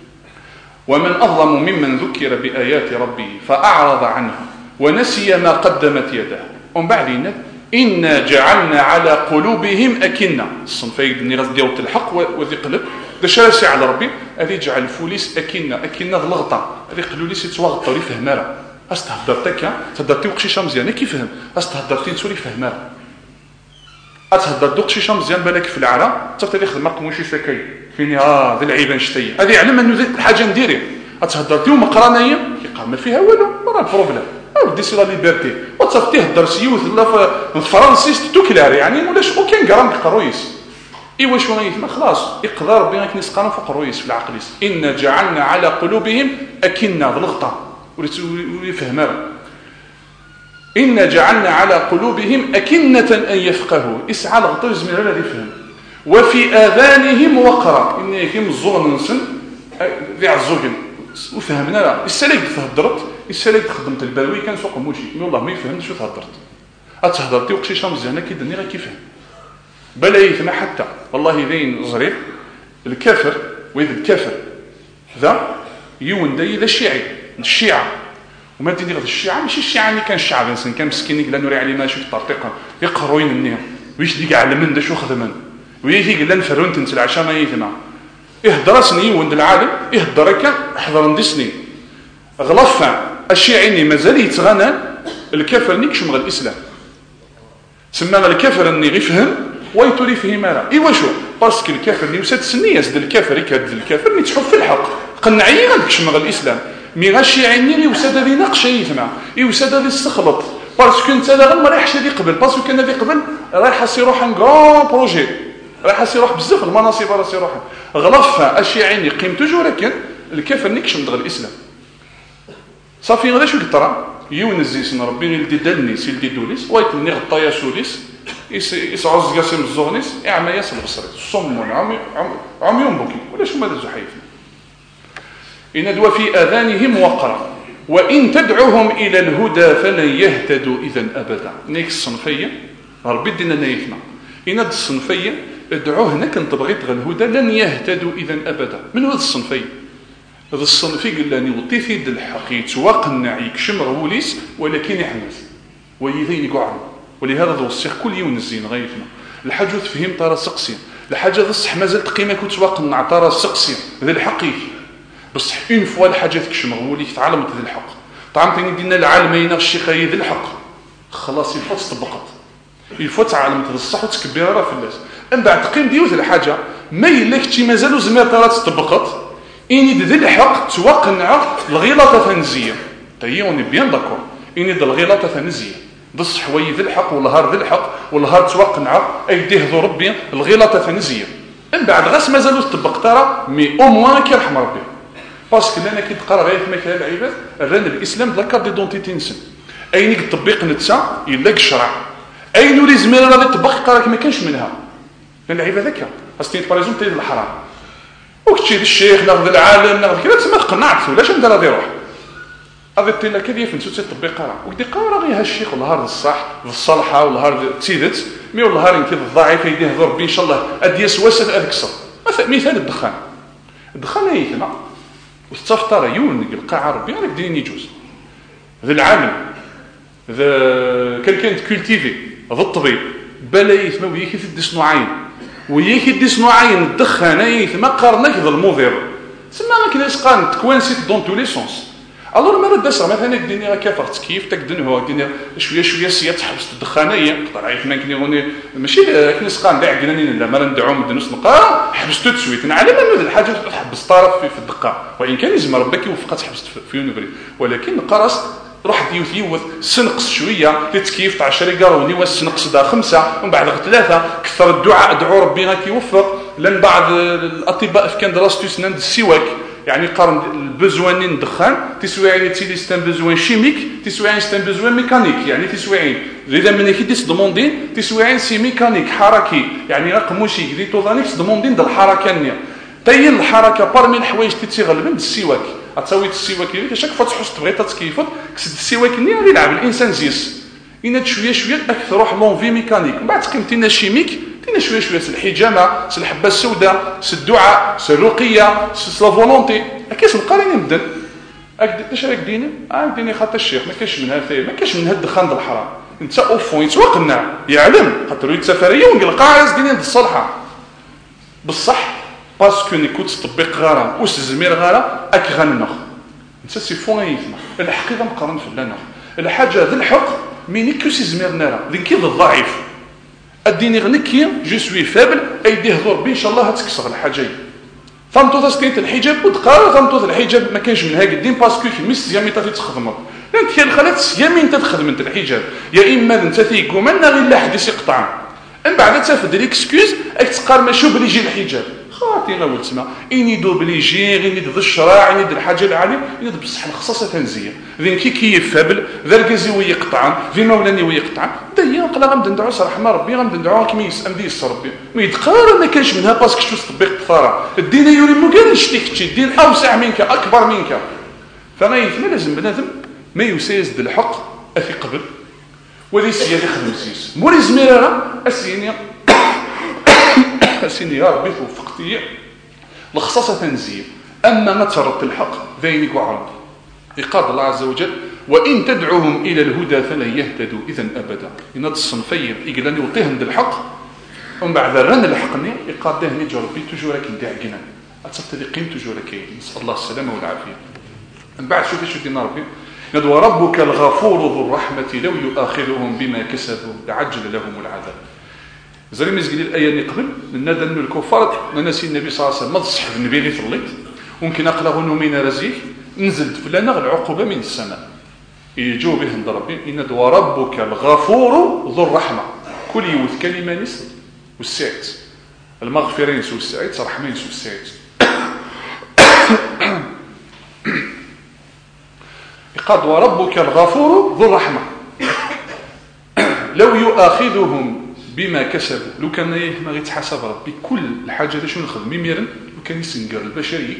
ومن اظلم ممن ذكر بايات ربه فاعرض عنها ونسي ما قدمت يداه ومن بعد إنا جعلنا على قلوبهم أكنة الصنفين النغاز ديال الحق وذي قلب ذا شراسي على ربي هذه جعل الفوليس أكنة الغلطة هذه قالوا لي سيتوغطا ولي فهمارا أستهدرتك تهدرتي وقشيشة مزيانة كيف فهم أستهدرتي نسولي فهمارا أتهدر قشيشة مزيان بالك في العرا تصفت هذه خدمة قموشي ساكي فيني ذي العيبان شتي هذه يعلم أنه ذي الحاجة نديري أتهدرتي ومقرانية كيقال ما فيها والو مرة البروبليم ودي سي لا ليبرتي وتصفتيه الدرسيوث لا فرنسيس توكلار يعني ولاش اوكين غرام قرويس ايوا شو غيثما خلاص يقدر ربي غيك نسقانو فوق الرويس في العقليس ان جعلنا على قلوبهم اكنه غلطه ولي فهمها ان جعلنا على قلوبهم اكنه ان يفقهوا اسعى الغطيز من الذي فهم وفي اذانهم وقرا ان يكم الزغن نسن ذي عزوقن وفهمنا لا السلاك تهدرت السلاك خدمت البلوي كان سوق موشي والله ما يفهم شو تهدرت اتهدرتي وقشيشه مزيانه كيدني غير كيفهم بلا يثنى حتى والله ذين زريف الكافر واذا الكافر ذا يون داي ذا الشيعي الشيعه وما تدير غير الشيعه ماشي الشيعه اللي كان الشعب انسان كان مسكين لا نوري علينا شي طريقه يقروين النيه ويش ديك على من دا شو خدمن ويجي قال لنا فرونت انت العشاء ما يثنى اهدرسني وند العالم اهدرك احضر ندسني غلفا الشيعي مازال يتغنى الكافر نيكشم غير الاسلام سما الكافر اني غيفهم ويتوري فيه مالا ايوا شو باسكو الكافر اللي وساد سنيه يزد الكافر يكاد الكافر اللي تحب في الحق قنعي غنكشم غير الاسلام مي غاشي عيني يوساد هذه نقشه يثنى يوساد هذه استخلط باسكو انت لا ما رايحش هذه قبل باسكو كان هذه قبل رايح يروح ان غران بروجي راح يروح بزاف المناصب راح يروح غلفها الشيعي قيم توجور لكن الكافر نكشم دغ الاسلام صافي غدا شو قطرا يونس زيسن ربي يلدي دلني سيلدي دوليس وايتني غطايا سوليس يسعوز قاسم الزغنيس اعمى ياس البصري صم عمي بوكي ولا شو ماذا زحيف ان دوا في اذانهم وقرا وان تدعوهم الى الهدى فلن يهتدوا اذا ابدا نيك الصنفيه ربي دينا نايفنا ان هاد الصنفيه ادعوه هنا كنت بغيت غير الهدى لن يهتدوا اذا ابدا من هذا الصنفي هذا الصنفي قال لاني وطيتي د الحق يتوقنع يكشم غوليس ولكن يحمس ويذين يقعد ولهذا ذو السيخ كل يوم نزين غايفنا الحاجه تفهم ترى سقسي الحاجه الصح مازال قيمه كتوقنع ترى سقسي ذا الحقيقي بصح اون فوا الحاجه تكشم غولي تعلمت ذا الحق طعمتني دينا العالمين الشيخ ذا الحق خلاص الفوت طبقت الفوت تعلمت الصح وتكبر راه في الناس من بعد تقيم ديوث الحاجه ما يلاك تي مازالوا زمير ترى تطبقت اني ذي الحق توقنع الغلطه الفنزيه تاهي اوني بيان داكور اني ذا الغلطه الفنزيه بصح حوايج ذي الحق والهار ذي الحق والهار توقنع ايديه ذو ربي الغلطه الفنزيه من بعد غاس مازالوا تطبق ترى مي او موان كيرحم ربي باسكو انا كي تقرا غير مثلا العباد الران الاسلام ذكر ديدونتيتي نسن اينيك التطبيق نتسا يلاك الشرع اي نوري زمير راه يطبق قراك ما كانش منها العباده هكا اصلا باريزون تريد الحرام وكتشي الشيخ ناخذ العالم ناخذ كذا تسمى تقنعت ولاش ندير غادي يروح هذا تيلا كذا فنسو تطبيق راه ودي قرا غير هالشيخ والله هذا الصح الصالحه والله هذا تسيدت مي والله هذا كذا الضعيف يديه ربي ان شاء الله ادي سواسه اذكسر مثال الدخان يثنى والتفتر يون القاعه ربي راه ديني يجوز ذا العالم ذا كان كولتيفي ذا الطبيب بلا يثنى وياك يدس نوعين وياك يدس نوعين الدخان يثنى قارنك ذا المضر سما كذا اسقان تكوانسيت دون تو لي سونس الور ما رد اسرع مثلا الدنيا كافر تكيف تكدن هو الدنيا شويه سيات تحبس الدخانيه طلع يثنى كني ماشي كني اسقان لا عقلاني لا ما ندعو من النص نقا حبستو تسويت انا على ما الحاجه تحبس طرف في الدقه وان كان يزم ربك يوفق تحبس في يونيفري ولكن قرص روح ديوث سنقص شويه لتكيف تاع شريقاروني والسنقص دا 5 ومن بعد 3 كثر الدعاء ادعو ربي غاك يوفق لان بعض الاطباء في كان دراستو سنان السواك يعني قارن البزوانين الدخان تسوي عين تي ستان بزوان شيميك تسوي عين ستان بزوان ميكانيك يعني تسوي عين اذا من كي ديس دوموندين تسوي عين سي ميكانيك حركي يعني رقم شي دي توضانيكس دوموندين د الحركه نيا تاي الحركه بارمي الحوايج تيغلبن السواك اتسوي السواك اللي شاك فات تحس تبغي تكيفط كسد السواك نيا اللي يلعب الانسان زيس ان شويه اكثر روح لونفي ميكانيك من بعد قيمتنا شيميك تينا شويه الحجامه الحبه السوداء الدعاء الرقيه لا فولونتي كاش القرين يبدل اش راك ديني ديني خاطر الشيخ ما كاش منها ثاني ما كاش منها الدخان د الحرام انت اوفون يتوقنع يعلم خاطر يتسافريه ونلقى عايز ديني الصالحه بصح باسكو نيكوت تطبيق غرام واش الزمير غرا اك غنخ انت سي فون يفهم الحقيقه مقارن في لنا الحاجه ذا الحق ميني كوسي زمير نرا ذيك الضعيف الديني غنكي جو سوي فابل ايديه ضرب ان شاء الله هتكسر الحاجه فهمتوا تسكيت الحجاب ودقاره فهمتوا الحجاب ما كانش من هاك الدين باسكو في ميس يامي تاتي تخدم انت يا الخلات يامي انت تخدم انت الحجاب يا اما انت تيكو من غير لا حد يقطع من بعد تاخذ ليكسكوز اك تقار ما شو بلي يجي الحجاب خاطي غاول تسمى إني دوبليجي غير ند الشراع ند الحاجة العالية ند بصح الخصاصة تنزية ذين كيف فابل ذا الكازي ويقطعن في مولاني ويقطعن دايا قلا غندندعو صراحة ما ربي غندندعو كيما يسأل ديس ربي ما يتقارن ما كانش منها باسكو شو تطبيق الطفارة الدين يوري مو كان نشتيك الدين أوسع منك أكبر منك فما يثمى لازم بنادم ما يسيز الحق أفي قبل وليس يلي خدم سيس موري زميرة أسيني يا ربي توفقتي الخصاصة تنزيل أما ما تفرط الحق ذينك وعرض يقال الله عز وجل وإن تدعوهم إلى الهدى فلن يهتدوا إذن أبدا إن الصنفين يقلن يوطيهم الحق ومن بعد رن الحقني يقال دهني جربي تجورك ندعقنا أتصدقين تجورك نسأل الله السلامة والعافية من بعد شو دينا ربي ندوى ربك الغفور ذو الرحمة لو يؤاخذهم بما كسبوا لعجل لهم العذاب زري مزقلي الآية اللي قبل لنادى أن الكفار ننسي النبي صلى الله عليه وسلم ما تصحف النبي غير ثليت ممكن أقلغ من رزيك نزلت فلنا العقوبة من السماء يجوا بهم ربي إن دوا ربك الغفور ذو الرحمة كل يوث كلمة نسل والسعد المغفرين سو السعد رحمين سو السعد قد وربك الغفور ذو الرحمة لو يؤاخذهم بما كسبوا لو كان ما يتحاسب ربي كل الحاجة اللي شو نخدم ميميرن لو كان يسنقر البشرية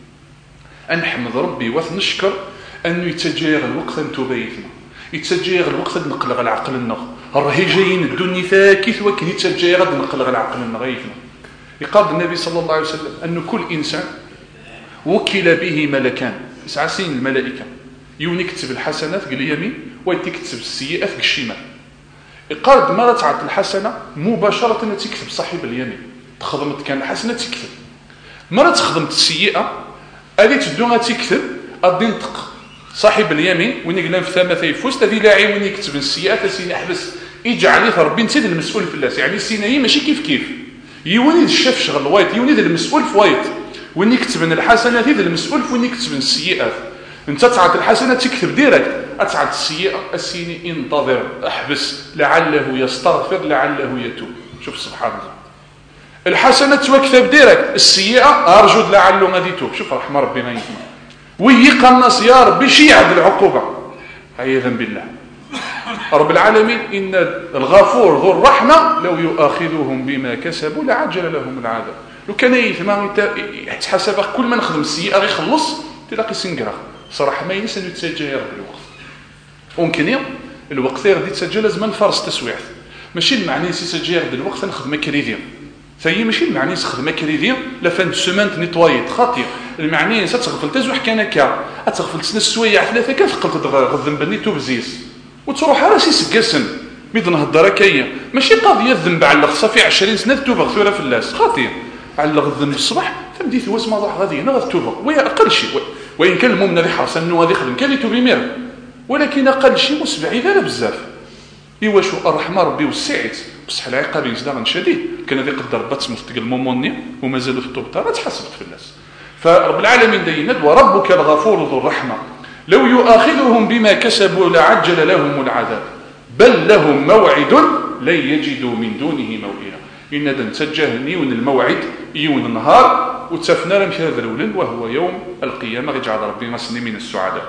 أنحمد ربي وثنشكر أنه يتجاهل الوقت أن تبيتنا يتجاهل الوقت أن نقلغ العقل النغ الرهي جايين الدنيا ثاكث وكن يتجاهل أن نقلغ العقل النغيثنا يقال النبي صلى الله عليه وسلم أن كل إنسان وكل به ملكان 9 سنين الملائكة يون يكتب الحسنات في اليمين ويكتب السيئات في الشمال قال ما تعد الحسنة مباشرة تكتب صاحب اليمين تخدمت كان الحسنة تكتب مرة تخدمت السيئة هذه تدوها تكتب الدنطق صاحب اليمين وين يقلن في ثامة يفوز هذه لاعي وين يكتب السيئات سين أحبس يجعل لي ربي نسيد المسؤول في الله يعني السينايي ماشي كيف يوني الشاف شغل وايت يوني المسؤول في وايت وين يكتب الحسنات هذا المسؤول في وين يكتب السيئات انت تعد الحسنة تكتب ديرك أتعد السيئة السيني انتظر احبس لعله يستغفر لعله يتوب شوف سبحان الله الحسنة توكتب ديرك السيئة أرجو لعله غادي يتوب شوف رحمة ربي ما يسمع ويقى الناس يا ربي شيعد العقوبة عياذا بالله رب العالمين إن الغفور ذو الرحمة لو يؤاخذهم بما كسبوا لعجل لهم العذاب لو كان يثمى يتحسب كل ما نخدم السيئة يخلص تلاقي سنقرا صراحة ما ينسى أن يتسجل يا رب الوقت ممكن الوقت غادي يتسجل لازم نفرس تسويع ماشي المعني يسجل غادي الوقت نخدم كريديا فهي ماشي المعني نخدم كريديا لا فان سيمانت نيطوايط خاطر المعني تغفل تزوح كان هكا تغفل سنة السوايع 3 كتقل تغذم بني توبزيس وتروح راسي سكاسن ميد نهضر هكايا ماشي قضيه الذنب على صافي 20 سنه توبه غثوره في اللاس خاطر على الذنب الصباح فمدي ثواس ما ضاع غادي نغ توبه وهي اقل شيء وان كان المؤمن اللي حرص انه غادي يخدم كان يتوب يمير ولكن اقل شيء مسبع اذا بزاف ايوا شو الرحمه ربي والسعد بصح العقاب يزدان شديد كان هذا يقدر بات مستقل موموني ومازالوا في التوبه راه تحسبت في الناس فرب العالمين دينا وربك الغفور ذو الرحمه لو يؤاخذهم بما كسبوا لعجل لهم العذاب بل لهم موعد لن يجدوا من دونه موئلا إن دن تجاهني ون الموعد يون النهار وتسفنا لم هذا الولن وهو يوم القيامة يجعل ربي مسني من السعداء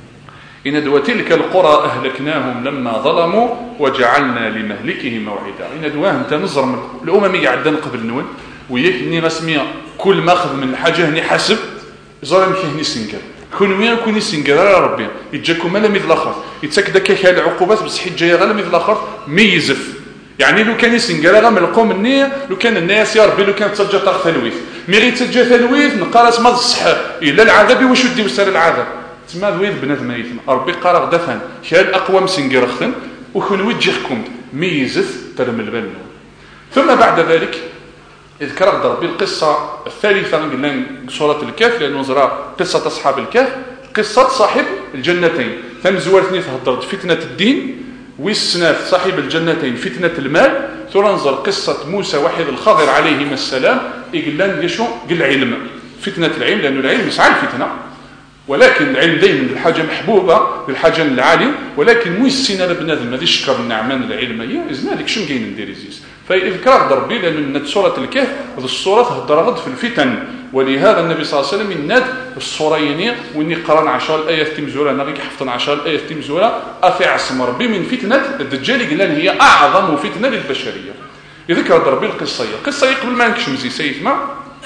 إن دوا تلك القرى أهلكناهم لما ظلموا وجعلنا لمهلكهم موعدا إن دواهم تنظر الأممية عدنا قبل نون ويكني رسمية كل ما أخذ من حاجة هني حسب ظلم فيه سنكر كون وين كوني سنجرا يا ربي يجاكم ملا مثل الاخر يتسكد كاع العقوبات بصح جايه غير مثل الاخر ميزف يعني لو كان يسنجرا غير من القوم النيه لو كان الناس يا ربي لو كانت تسجى طاق ثلويث مي غير تسجى ثلويث نقارس ما الصح الا العذاب واش يديو سر العذاب تما ذويل بنادم يثم ربي قرا غدفن كان اقوى سنجرا ختن وكون وجهكم ميزف ترم البن ثم بعد ذلك اذكر ربي القصة الثالثة من سورة الكهف لأنه نزرع قصة أصحاب الكهف قصة صاحب الجنتين ثم زوارتني تهضرت فتنة الدين والسناف صاحب الجنتين فتنة المال ثم ننظر قصة موسى وحيد الخضر عليهما السلام يقلان يشو قل علم فتنة العلم لأنه العلم يسعى الفتنة ولكن العلم دائما الحاجة محبوبة للحاجة العالية ولكن مو السنة لبنادم هذه شكر النعمان العلمية إذن هذيك شنو كاين ندير يزيز فيذكر ربي لأن سورة الكهف هذه السورة تهضر غد في الفتن، ولهذا النبي صلى الله عليه وسلم يناد السورة يني وإني قرأنا 10 آيات تمزولة أنا غير حفظنا 10 آيات تمزولة أفي عصم ربي من فتنة الدجال، قال هي أعظم فتنة للبشرية. يذكر ربي القصة قبل ما نكشمزي سيثما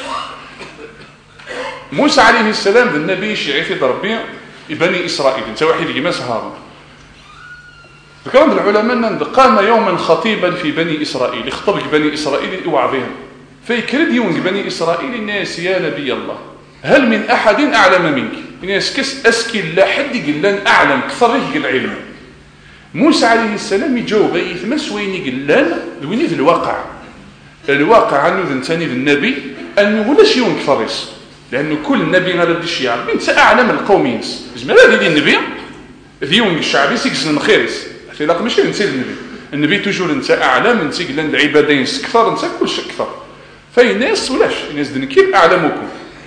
موسى عليه السلام النبي شيعي ربي بني إسرائيل انت واحد يجمس هارون. ذكر العلماء أن قام يوما خطيبا في بني إسرائيل يخطب بني إسرائيل يوعظهم فيكرد يونج بني إسرائيل الناس يا نبي الله هل من أحد أعلم منك؟ الناس أسكي لا حد يقول لن أعلم كثر العلم. موسى عليه السلام يجاوب يثمس وين يقول لن وين الواقع عنه ذنتاني النبي أنه ولاش يونج كثريس، لأنه كل نبي غير الشيعة انت أعلم القوم ينس جمال هذه النبي ذيونج الشعبي سيكسن خيرس لا ماشي نسير النبي توجور انت اعلم انت قلنا العبادين كثر انت كل شيء كثر فالناس ولاش الناس دنكير اعلمكم.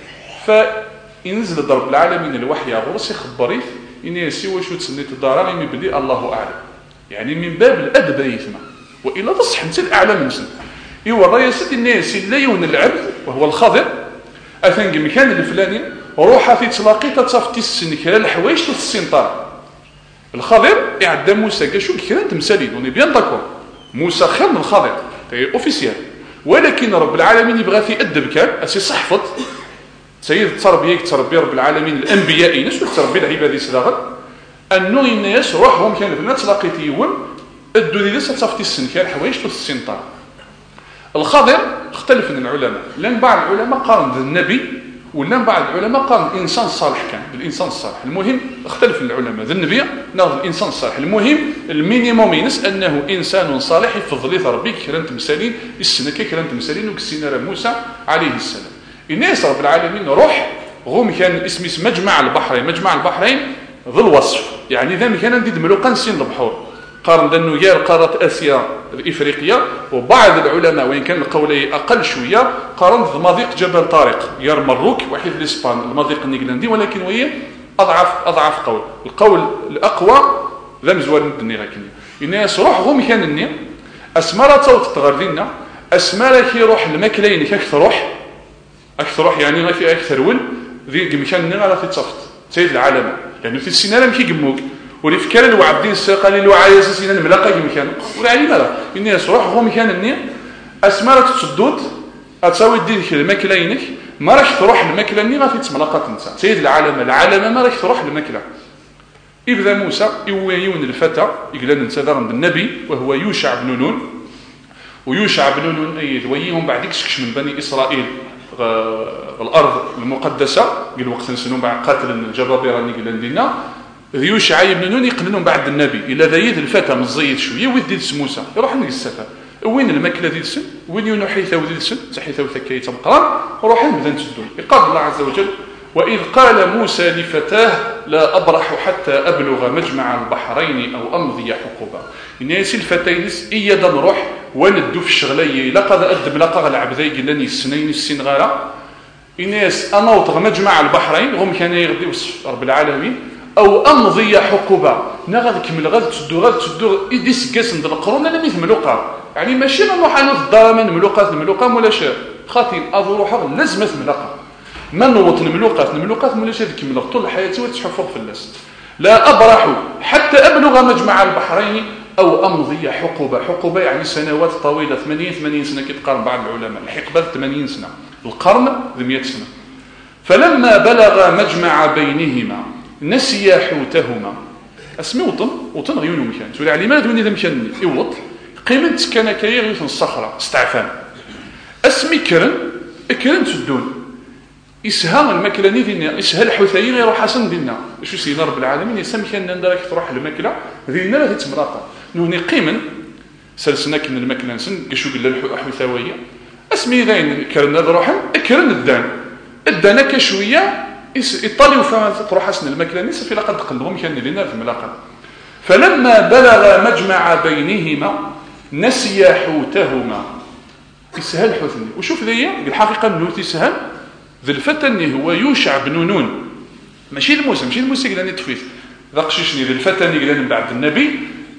فينزل ضرب العالمين الوحي غرس يخبريه الناس واش تسنيت الدار من بدي الله اعلم، يعني من باب الادب يسمع والا تصح انت الاعلم نسن ايوا الراي سيدي الناس لا يون العبد وهو الخضر اثنق مكان الفلاني روحها في تلاقي تصافتي السنكره الحوايج السنطار. الخضر يعدى موسى قال شو كذا تمثالين وني بيان داكور موسى خير من الخضر تاي اوفيسيال، ولكن رب العالمين يبغى في ادب كان اسي صحفط سيد التربيه تربي رب العالمين الانبياء ناس تربي العباد يسلاغ انه الناس روحهم كان الناس لاقيتيهم ادوا لي لسه تصافتي السن كان حوايج في السنطار. الخضر اختلف من العلماء، لان بعض العلماء قارن النبي ولان بعض العلماء قال الانسان الصالح كان بالانسان الصالح. المهم اختلف العلماء ذا النبي ناض الانسان الصالح. المهم المينيموم ينس انه انسان صالح يفضل ربي كرنت مسالين السنه كرنت مسالين وكسينا موسى عليه السلام. الناس رب العالمين روح غوم كان اسم مجمع البحرين ذو الوصف، يعني ذا كان ندير ملوكا سين البحور قارن دنو يا قاره اسيا الافريقيه. وبعض العلماء وان كان القولي اقل شويه قارن مضيق جبل طارق يا المروك واحد الاسبان المضيق النيغلاندي، ولكن وهي اضعف قول. القول الاقوى ذا مزوار ندني غاكني الناس روحهم كان الني اسمرا توت تغردينا اسمرا كي روح الماكلين اكثر روح يعني ما في اكثر ول ذي مكان على في تصفت سيد العالم يعني في السيناريو كي يقموك ولفكر لو عبدين الساقه لي لو عايز سينا الملاقه مكان ولا علي مالا الناس روحهم كان الني اسمرا تصدود اتساوي ديك الماكلينك ما راح تروح الماكله اللي غادي تملاقات انت سيد العالم ما راح تروح الماكله. يبدا موسى يوين الفتى يقول انت ذرن بالنبي وهو يوشع بن نون، ويوشع بن نون ايد ويهم بعد يكشكش من بني اسرائيل الارض المقدسه قال وقت نسنون بعد قاتل الجبابره اللي قال لنا يوشع بن نون يقلنون بعد النبي الى ذايد الفتى مزيد شويه ويدي موسى يروح نلقى السفه وين الماكله ديال السن وين يونو حيثاو ديال السن حيثاو ثكايه تمقران روح نبدا نسدون. يقال الله عز وجل واذ قال موسى لفتاه لا ابرح حتى ابلغ مجمع البحرين او امضي حقوبا. الناس الفتينس ايدا نروح وندو في الشغليه لقد ادم لقى العبدي قال لي السنين السن غالا الناس انوط مجمع البحرين هم كان يغدي وصف رب العالمين او امضي حقوبا نغاد كمل غاد تسدو يديس قاس ند القرون انا مثل ملوقه يعني ماشي نروح انا الدار من الملوقات ولا شيء خاطر اروح لازم ملقه ما نوط الملوقات ولا شيء كمل طول حياتي وتحفر في الناس لا ابرح حتى ابلغ مجمع البحرين او امضي حقوبه يعني سنوات طويله 80 سنه كيتقارن بعض العلماء الحقبه 80 سنه القرن 100 سنه. فلما بلغ مجمع بينهما نسي حوتهما اسمي وطن غيونو مكان سوري على لماذا وني ذا مكان يوط قيمت كان كاير في الصخره استعفان اسمي كرن تدون اسهام الماكله ديالنا اسهل حوثيين يروح حسن ديالنا شو سينا رب العالمين يسمي كان ندرك تروح الماكله ديالنا لا تتمراقه نوني قيمن سلسنا كن الماكله نسن كشو قال الحوثاويه اسمي ذين كرن روحا كرن الدنا كشويه ايطاليا فما تروح حسن الماكله نيس في لقد قلبهم كان لنا في الملاقه. فلما بلغ مجمع بينهما نسي حوتهما يسهل حوتني وشوف ذي بالحقيقه انه تسهل ذا الفتى اللي هو يوشع بن نون ماشي الموسى قال لي تفيت ذا قششني ذا الفتى اللي قال بعد النبي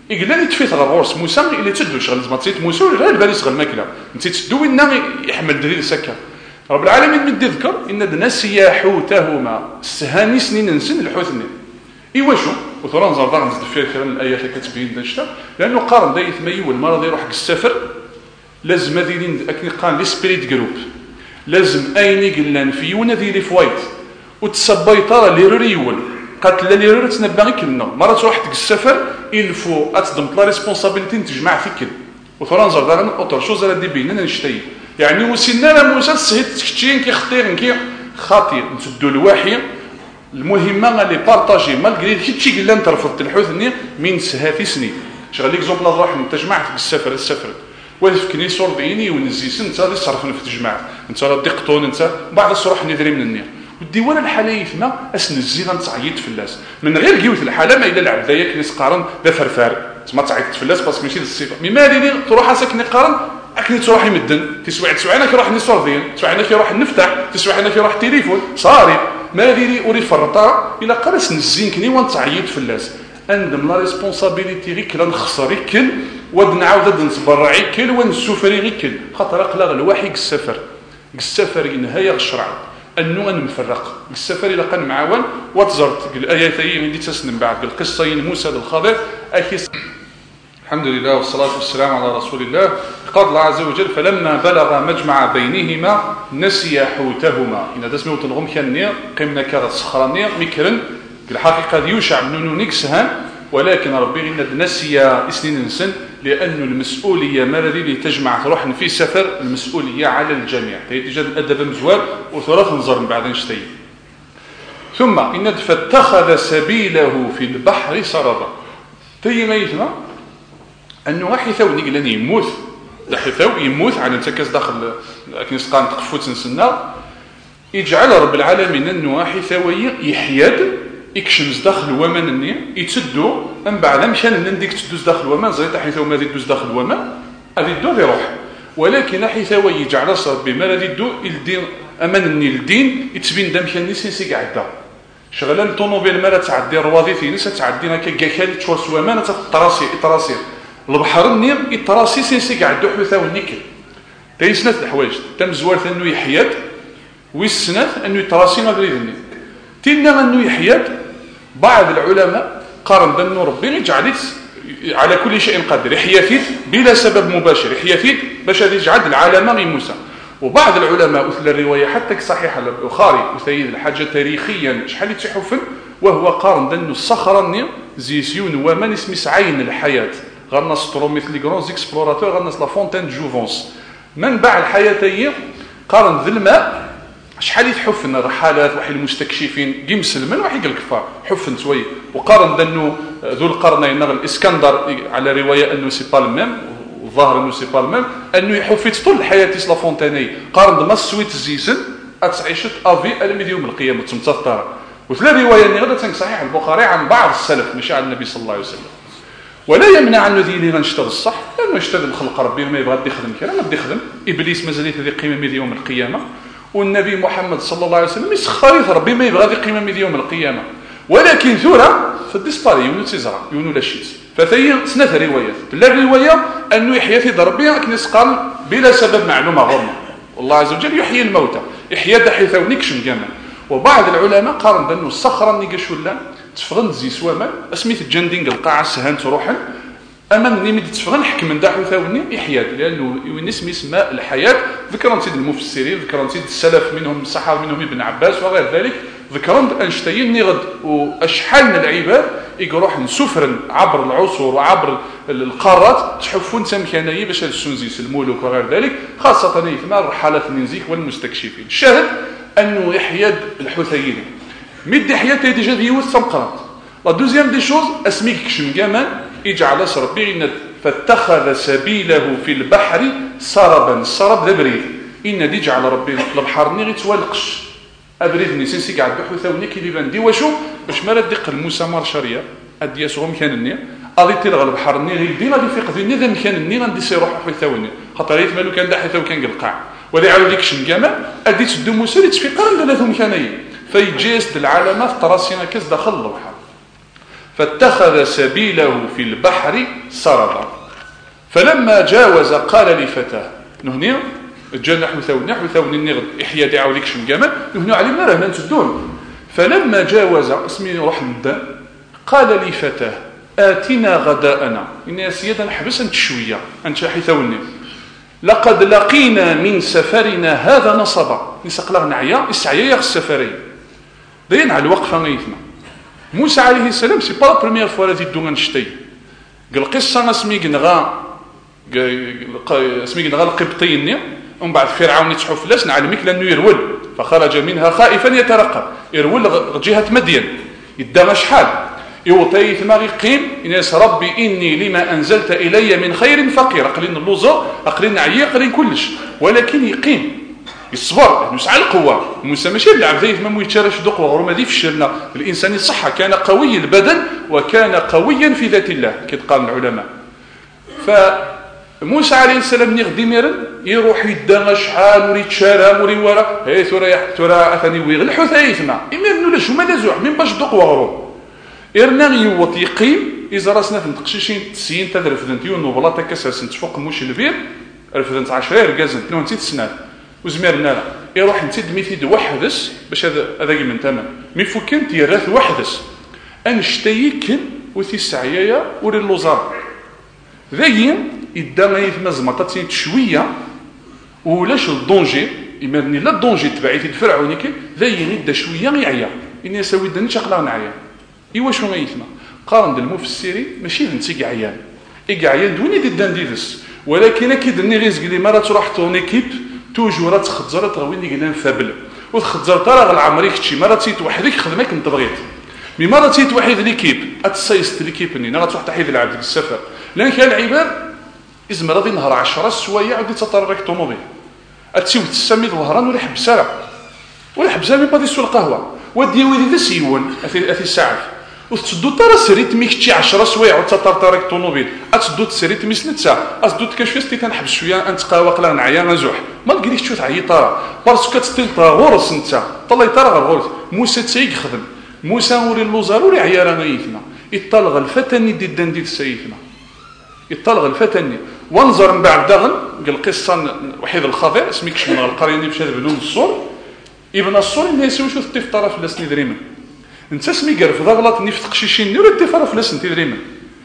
إقلال يتفيت غورس موسى اللي تدو شغل زعما تسيت موسى ولا البالي شغل الماكله نسيت تدو وإنه يحمل دليل سكه رب العالمين من يذكر إن نسيا حوتهما السهاني سنين نسن الحوتني إيواشو وثران زرضا نزد فيها كثير من الآيات اللي كتبين داشتا لأنه قارن دا يثمي والمرض يروح السفر لازم هذين أكني قان لي سبريت جروب لازم أيني قلان فيونا ذي لي فوايت وتسبيطار لي ريول قالت لي ريول تنبغي كلنا مرة تروح السفر الفو أتصدم لا ريسبونسابيلتي تجمع فيك وثران زرضا أوتر شوز على دي بيننا نشتي يعني وسينا لا موسى سهيت تكتشين كي خطير كي خاطر نسدو الواحي المهمه اللي بارطاجي مالغري كيتشي قال لنا ترفض الحوثني من سهاتي سنين شغل ليكزومبل نروح نتجمع في السفر وفكني صور ديني ونزيس انت اللي صرفنا في التجمع انت راه ديقطون انت بعد الصروح ندري من النير والديوان الحلايف ما اسنزينا نتعيط في الناس من غير قيوت الحاله ما الى العبدايه كني قارن ذا فرفار ما تعيط في الناس باسكو ماشي الصفه مما لي تروح ساكني قارن اكني تروح يمدن تسوعنا كي راح نصور ديال تسوعنا كي راح نفتح تسوعنا كي راح التليفون صاري ما ديري اريد فرطا الا قرس نزين كني ونتعيط في الناس عندهم لا ريسبونسابيلتي غير كلا نخسر يكل ود نعاود نتبرع يكل ونسوفري يكل خاطر اقلق الواحد السفر نهايه الشرع انه نفرق السفر الى قن معاون وتزرت الايات اللي تسنم بعد القصه موسى الخضر اكيس الحمد لله والصلاة والسلام على رسول الله قال الله عز وجل فلما بلغ مجمع بينهما نسي حوتهما إن هذا اسمه تنغم كان قمنا كذا صخرانير مكرن الحقيقة يوشع من نكسهان ولكن ربي إن نسي سنين سن لأن المسؤولية ما الذي تجمع تروح في سفر المسؤولية على الجميع تيجد الأدب مزوال وثلاث نظر من بعد نشتي ثم إن فاتخذ سبيله في البحر سربا تي ميتنا انه واحد ثوني قال يموت ثو يموت على انتكاس داخل لكن سقان تقفوت نسنا يجعل رب العالمين انه واحد ثوي يحيد يكشمز داخل ومن الني يتسدو من بعد مشان نديك تدوز داخل ومن زريت حيث ما تدوز داخل ومن هذه الدو يروح ولكن حيث ثوي يجعل صار بما الذي دو الدين امان الني الدين يتبين دم كان نسي قاعده شغله الطوموبيل مالا تعدي الروادي نسا تعدي هكا كاكال تشوس ومن تراسي البحر النير التراسي سينسي قاعد دوحو ثاو النيكل تاي سنات الحوايج تم زوارت انه يحيد والسنات انه يتراسي ما بريد النير تينا انه يحيد بعض العلماء قارن بانه ربي يجعل على كل شيء قادر يحيث بلا سبب مباشر يحيث باش يجعل العالم موسى وبعض العلماء مثل الروايه حتى صحيحه البخاري وثيد الحاجه تاريخيا شحال تحفن وهو قارن بانه الصخره النير زيسيون ومن اسم سعين الحياه غنسطرو مثل لي غرونز اكسبلوراتور غنس لا فونتين جوفونس من بعد الحياتيه قارن ذا الماء شحال يتحفن الرحالات واحد المستكشفين قيمس المن واحد الكفار حفن شويه وقارن ذنو ذو القرنين الاسكندر على روايه انه سي با الميم وظاهر انه سي با الميم انه يحفت طول الحياه لا فونتيني قارن ما سويت زيسن اتعيشت افي الميد يوم القيامه تمتطر وثلاث روايه اللي غدا صحيح البخاري عن بعض السلف مش عن النبي صلى الله عليه وسلم ولا يمنع انه ذي اللي غنشتغل الصح لانه يشتغل خلق ربي ما يبغى يخدم كلام ما بده يخدم ابليس مازال هذه قيمه من يوم القيامه والنبي محمد صلى الله عليه وسلم يسخر ربي ما يبغى قيمه من يوم القيامه ولكن ثوره فالديسباري يونو تيزرا يونو لا شيت فثي ثلاث روايات لا الروايه انه يحيى في ربي كنس قال بلا سبب معلومه غرمه والله عز وجل يحيي الموتى يحيى حيث ونكشم جمال وبعض العلماء قارن بانه الصخره اللي قشولا تفغن زي سواما اسميت الجندينغ القاعه سهان تروحن اما ني مدي تفغن حكم من داحو ثاوني يحيى لانه ينسمي اسماء الحياه ذكرن سيد المفسرين ذكرن سيد السلف منهم الصحابه منهم ابن عباس وغير ذلك ذكرن اينشتاين نغد واشحال من العباد يروح نسفرن عبر العصور وعبر القارات تحفون تمكانيه باش السنزيس الملوك وغير ذلك خاصه يثمر الرحلات النزيك والمستكشفين الشاهد انه يحيى الحوثيين مدي حياته ديجا ديوت سمقرات لا دوزيام دي شوز اسميك كشم كمان يجعل ربي فاتخذ سبيله في البحر سربا السرب ذا بريد ان دي جعل ربي البحر ني يتولقش ابريد نسيسي قاعد بحو ثوني كي بان دي واشو باش ما ردق الموسى مارشاريه ادي اسغم كان الني غادي تلغى البحر ني غيدي غادي في قضي ني ذا مكان الني غادي يروح حو ثوني خاطر ريت مالو كان داحي ثو كان القاع ولا عاود ديك كمان ادي تدو موسى تفيق قرن ثلاثه مكانيه فيجيست العلامات تراسينا كاس داخل البحر فاتخذ سبيله في البحر سربا فلما جاوز قال لفتاه نهني جا نحو ثوني نغد إحيا دي عاوديك شمقامل نهني علمنا راه نتدون فلما جاوز اسمي روح نبدا قال لفتاه آتنا غداءنا إن يا سيدنا نحبس أنت شوية أنت حيثوني لقد لقينا من سفرنا هذا نصبا نسقلغ نعيا إسعيا يغ السفري داين على الوقفة غيثنا موسى عليه السلام سي با لا بروميير فوا لازم دوغا نشتي قال قصة اسمي كنغا القبطيني ومن بعد فرعون يتحف لاس نعلمك لأنه يرول فخرج منها خائفا يترقب يرول جهة مدين يدغى شحال يوطي ثما قيم إنس ربي إني لما أنزلت إلي من خير فقير أقلين اللوزة أقلين عيا أقلين كلش ولكن يقيم الصبر يسعى القوة موسى ماشي يلعب زي ما يتشارش دق وغرو ما دي فشلنا الإنسان الصحة كان قوي البدن وكان قويا في ذات الله كي قال العلماء فموسى عليه السلام يغدي ميرن يروح يدغى شحال وري تشارى وري ورا هي ترى أثني ويغ الحثايثنا إما منو لاش هما لازوح من باش دق وغرو إرنا يوط يقيم إذا راسنا في التقشيشين تسين تذرفذنت يونو بلاطة كساسنت فوق موش البير رفذنت 10 ركازنت نو نتيت سنات وزميرنا يروح نتيد ميثيد وحدس باش هذا من تمام مي فكنت يرث وحدس انشتيكن وثي السعيايا وري اللوزار ذاين يدام يثما زمطات شويه ولاش الدونجي يمرني لا الدونجي تبعي الفرعوني كي ذاين يدا شويه يعيا اني سوي دني شقلا نعيا ايوا شنو غيثما قارن المفسري ماشي نتي عيان عيان دوني دي ديدس ولكن اكيد اني ريزق لي مره تروح تون ايكيب توجور تخزر تغويني قلنا فابل وتخزر ترى العمري كتشي مره تيت وحدك خدمك انت بغيت مي مره تيت وحيد ليكيب اتسيست ليكيب اني غتروح تحيد العبد بالسفر لان كان العباد ازم راضي نهار 10 سوايع عاودي تطرق طوموبيل اتسيو تسمي الظهران ولا حبسه ولا حبسه مي بادي سوق القهوه ودي ويدي سيون اثي الساعه وتسدو ترى سريت ميكتشي 10 سوايع وتطرق طوموبيل اتسدو تسريت ميس نتا اسدو كشويه ستي تنحبس شويه انت قاوق لا نعيا نزوح ما تقوليش تشوف عيطاره بارسكو كتستلطا غورس انت طلع طرا غورس موسى تيك خدم موسى وري اللوزار وري عيارا غيثنا يطلغ الفتني ديدان ديال سيدنا يطلغ الفتني وانظر من بعد دغن قال قصه وحيد الخضر اسميكش من القريه اللي مشى بنون الصور ابن الصور اللي يسوي شو في طرف لسني دريمن انت اسمي قرف ضغلط نفت قشيشين ولا دي طرف لسن تدريمن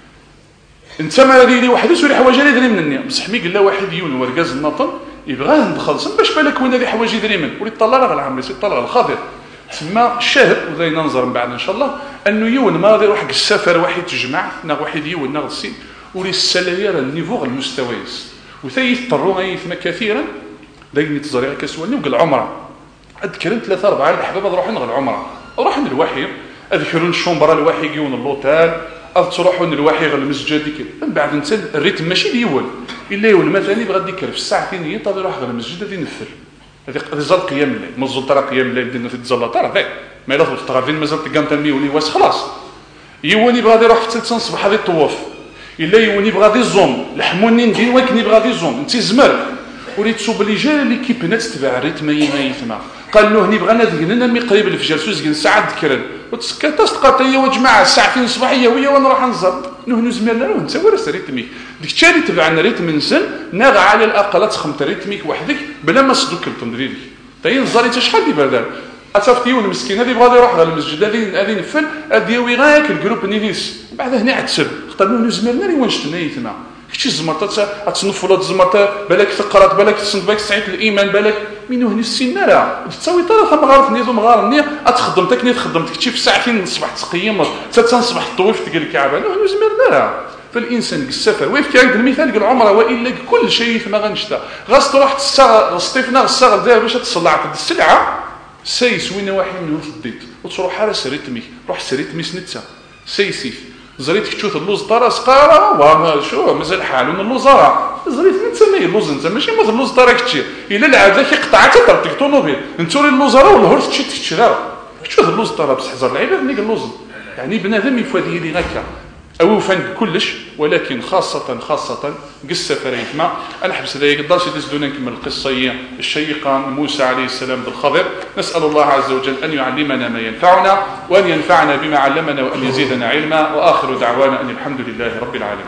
انت ما لي واحد يسوي حوايج اللي دريمن مني بصح مي قال له واحد يون ورقاز النطن يبغى ندخل باش بالك وين هذه حوايج دريمن ولي طلع راه العمري سي طلع الخضر تسمى الشاهد وزينا ننظر من بعد ان شاء الله انه يون ما غادي يروح السفر واحد تجمع نا واحد يون نغسي ولي السلاير النيفو المستويس وثيث طروا يثما كثيرا دايني تزريع كسواني وقال عمره اذكر 3 4 الاحباب نروحوا نغل عمره روح للوحي اذكروا الشومبرا الوحي يون اللوتال تروحوا للوحي غير المسجد ديك من بعد انت الريتم ماشي ديول الا يول مثلا يبغى ديك في الساعتين يطلع يروح غير المسجد غادي ينفل هذه زال قيام الليل مازال ترى قيام الليل دينا في تزال ترى ما الا تطرافين مازال تقام تمي ولي واش خلاص يوني يبغى يروح في 3 الصباح غادي يطوف الا يوني يبغى دي زوم لحموني ندير ولكن يبغى دي زوم انت زمر وليت تصوب لي جا اللي كيبنا تتبع الريتم يثما قال له هني بغانا ذقننا مي قريب الفجر سوزقن ساعه ذكرن وتسكت تسقط هي وجماعه الساعتين الصباحيه وهي ونروح نزر نهنو زميرنا له انت ورا ريتميك ديك الشاري تبعنا ريتم نسن ناغ على الاقل تخمت ريتميك وحدك بلا ما صدوك التمريري طيب زاري انت شحال دي بردان اتفتيو المسكين هذه بغا يروح على المسجد هذه نفل اديوي غاك الجروب نيديس بعد هنا عتسب اختار له زميرنا اللي وانشتنا يتما كشي زمرطه تصنفوا زمرطه بالك تقرات بالك تصنف بالك سعيت الايمان بالك منو هني السنه لا تسوي طرف مغارف نيزو مغارني اتخدمتك ني خدمتك كشي في ساعتين الصباح تقيم تصبح طويف تقول الكعبه نو زمرنا لا فالانسان السفر ويف كاين المثال قال عمره والا كل شيء ما غنشتا غاس تروح تصطيفنا الصغر داير باش تصلع السلعه سيس وين واحد منهم في الديت وتروح على سريتمي روح سريتمي سنتها سيسيف زريتك تشوف اللوز طرا سقاره وما شو مازال حال من اللوزاره زريت نتسمي اللوز انت ماشي مثل اللوز طرا كتشي الا العاده كيقطع حتى طرطيق طوموبيل نتوري اللوزاره والهور تشي غير تشوف اللوز طرا بصح زر العباد ملي قال اللوز يعني بنادم يفادي لي هكا أو فند كلش، ولكن خاصة قصة فريتما الحبس ذا يقدرش يدزدونا نكمل القصة الشيقة موسى عليه السلام بالخضر. نسأل الله عز وجل أن يعلمنا ما ينفعنا وأن ينفعنا بما علمنا وأن يزيدنا علما، وآخر دعوانا أن الحمد لله رب العالمين.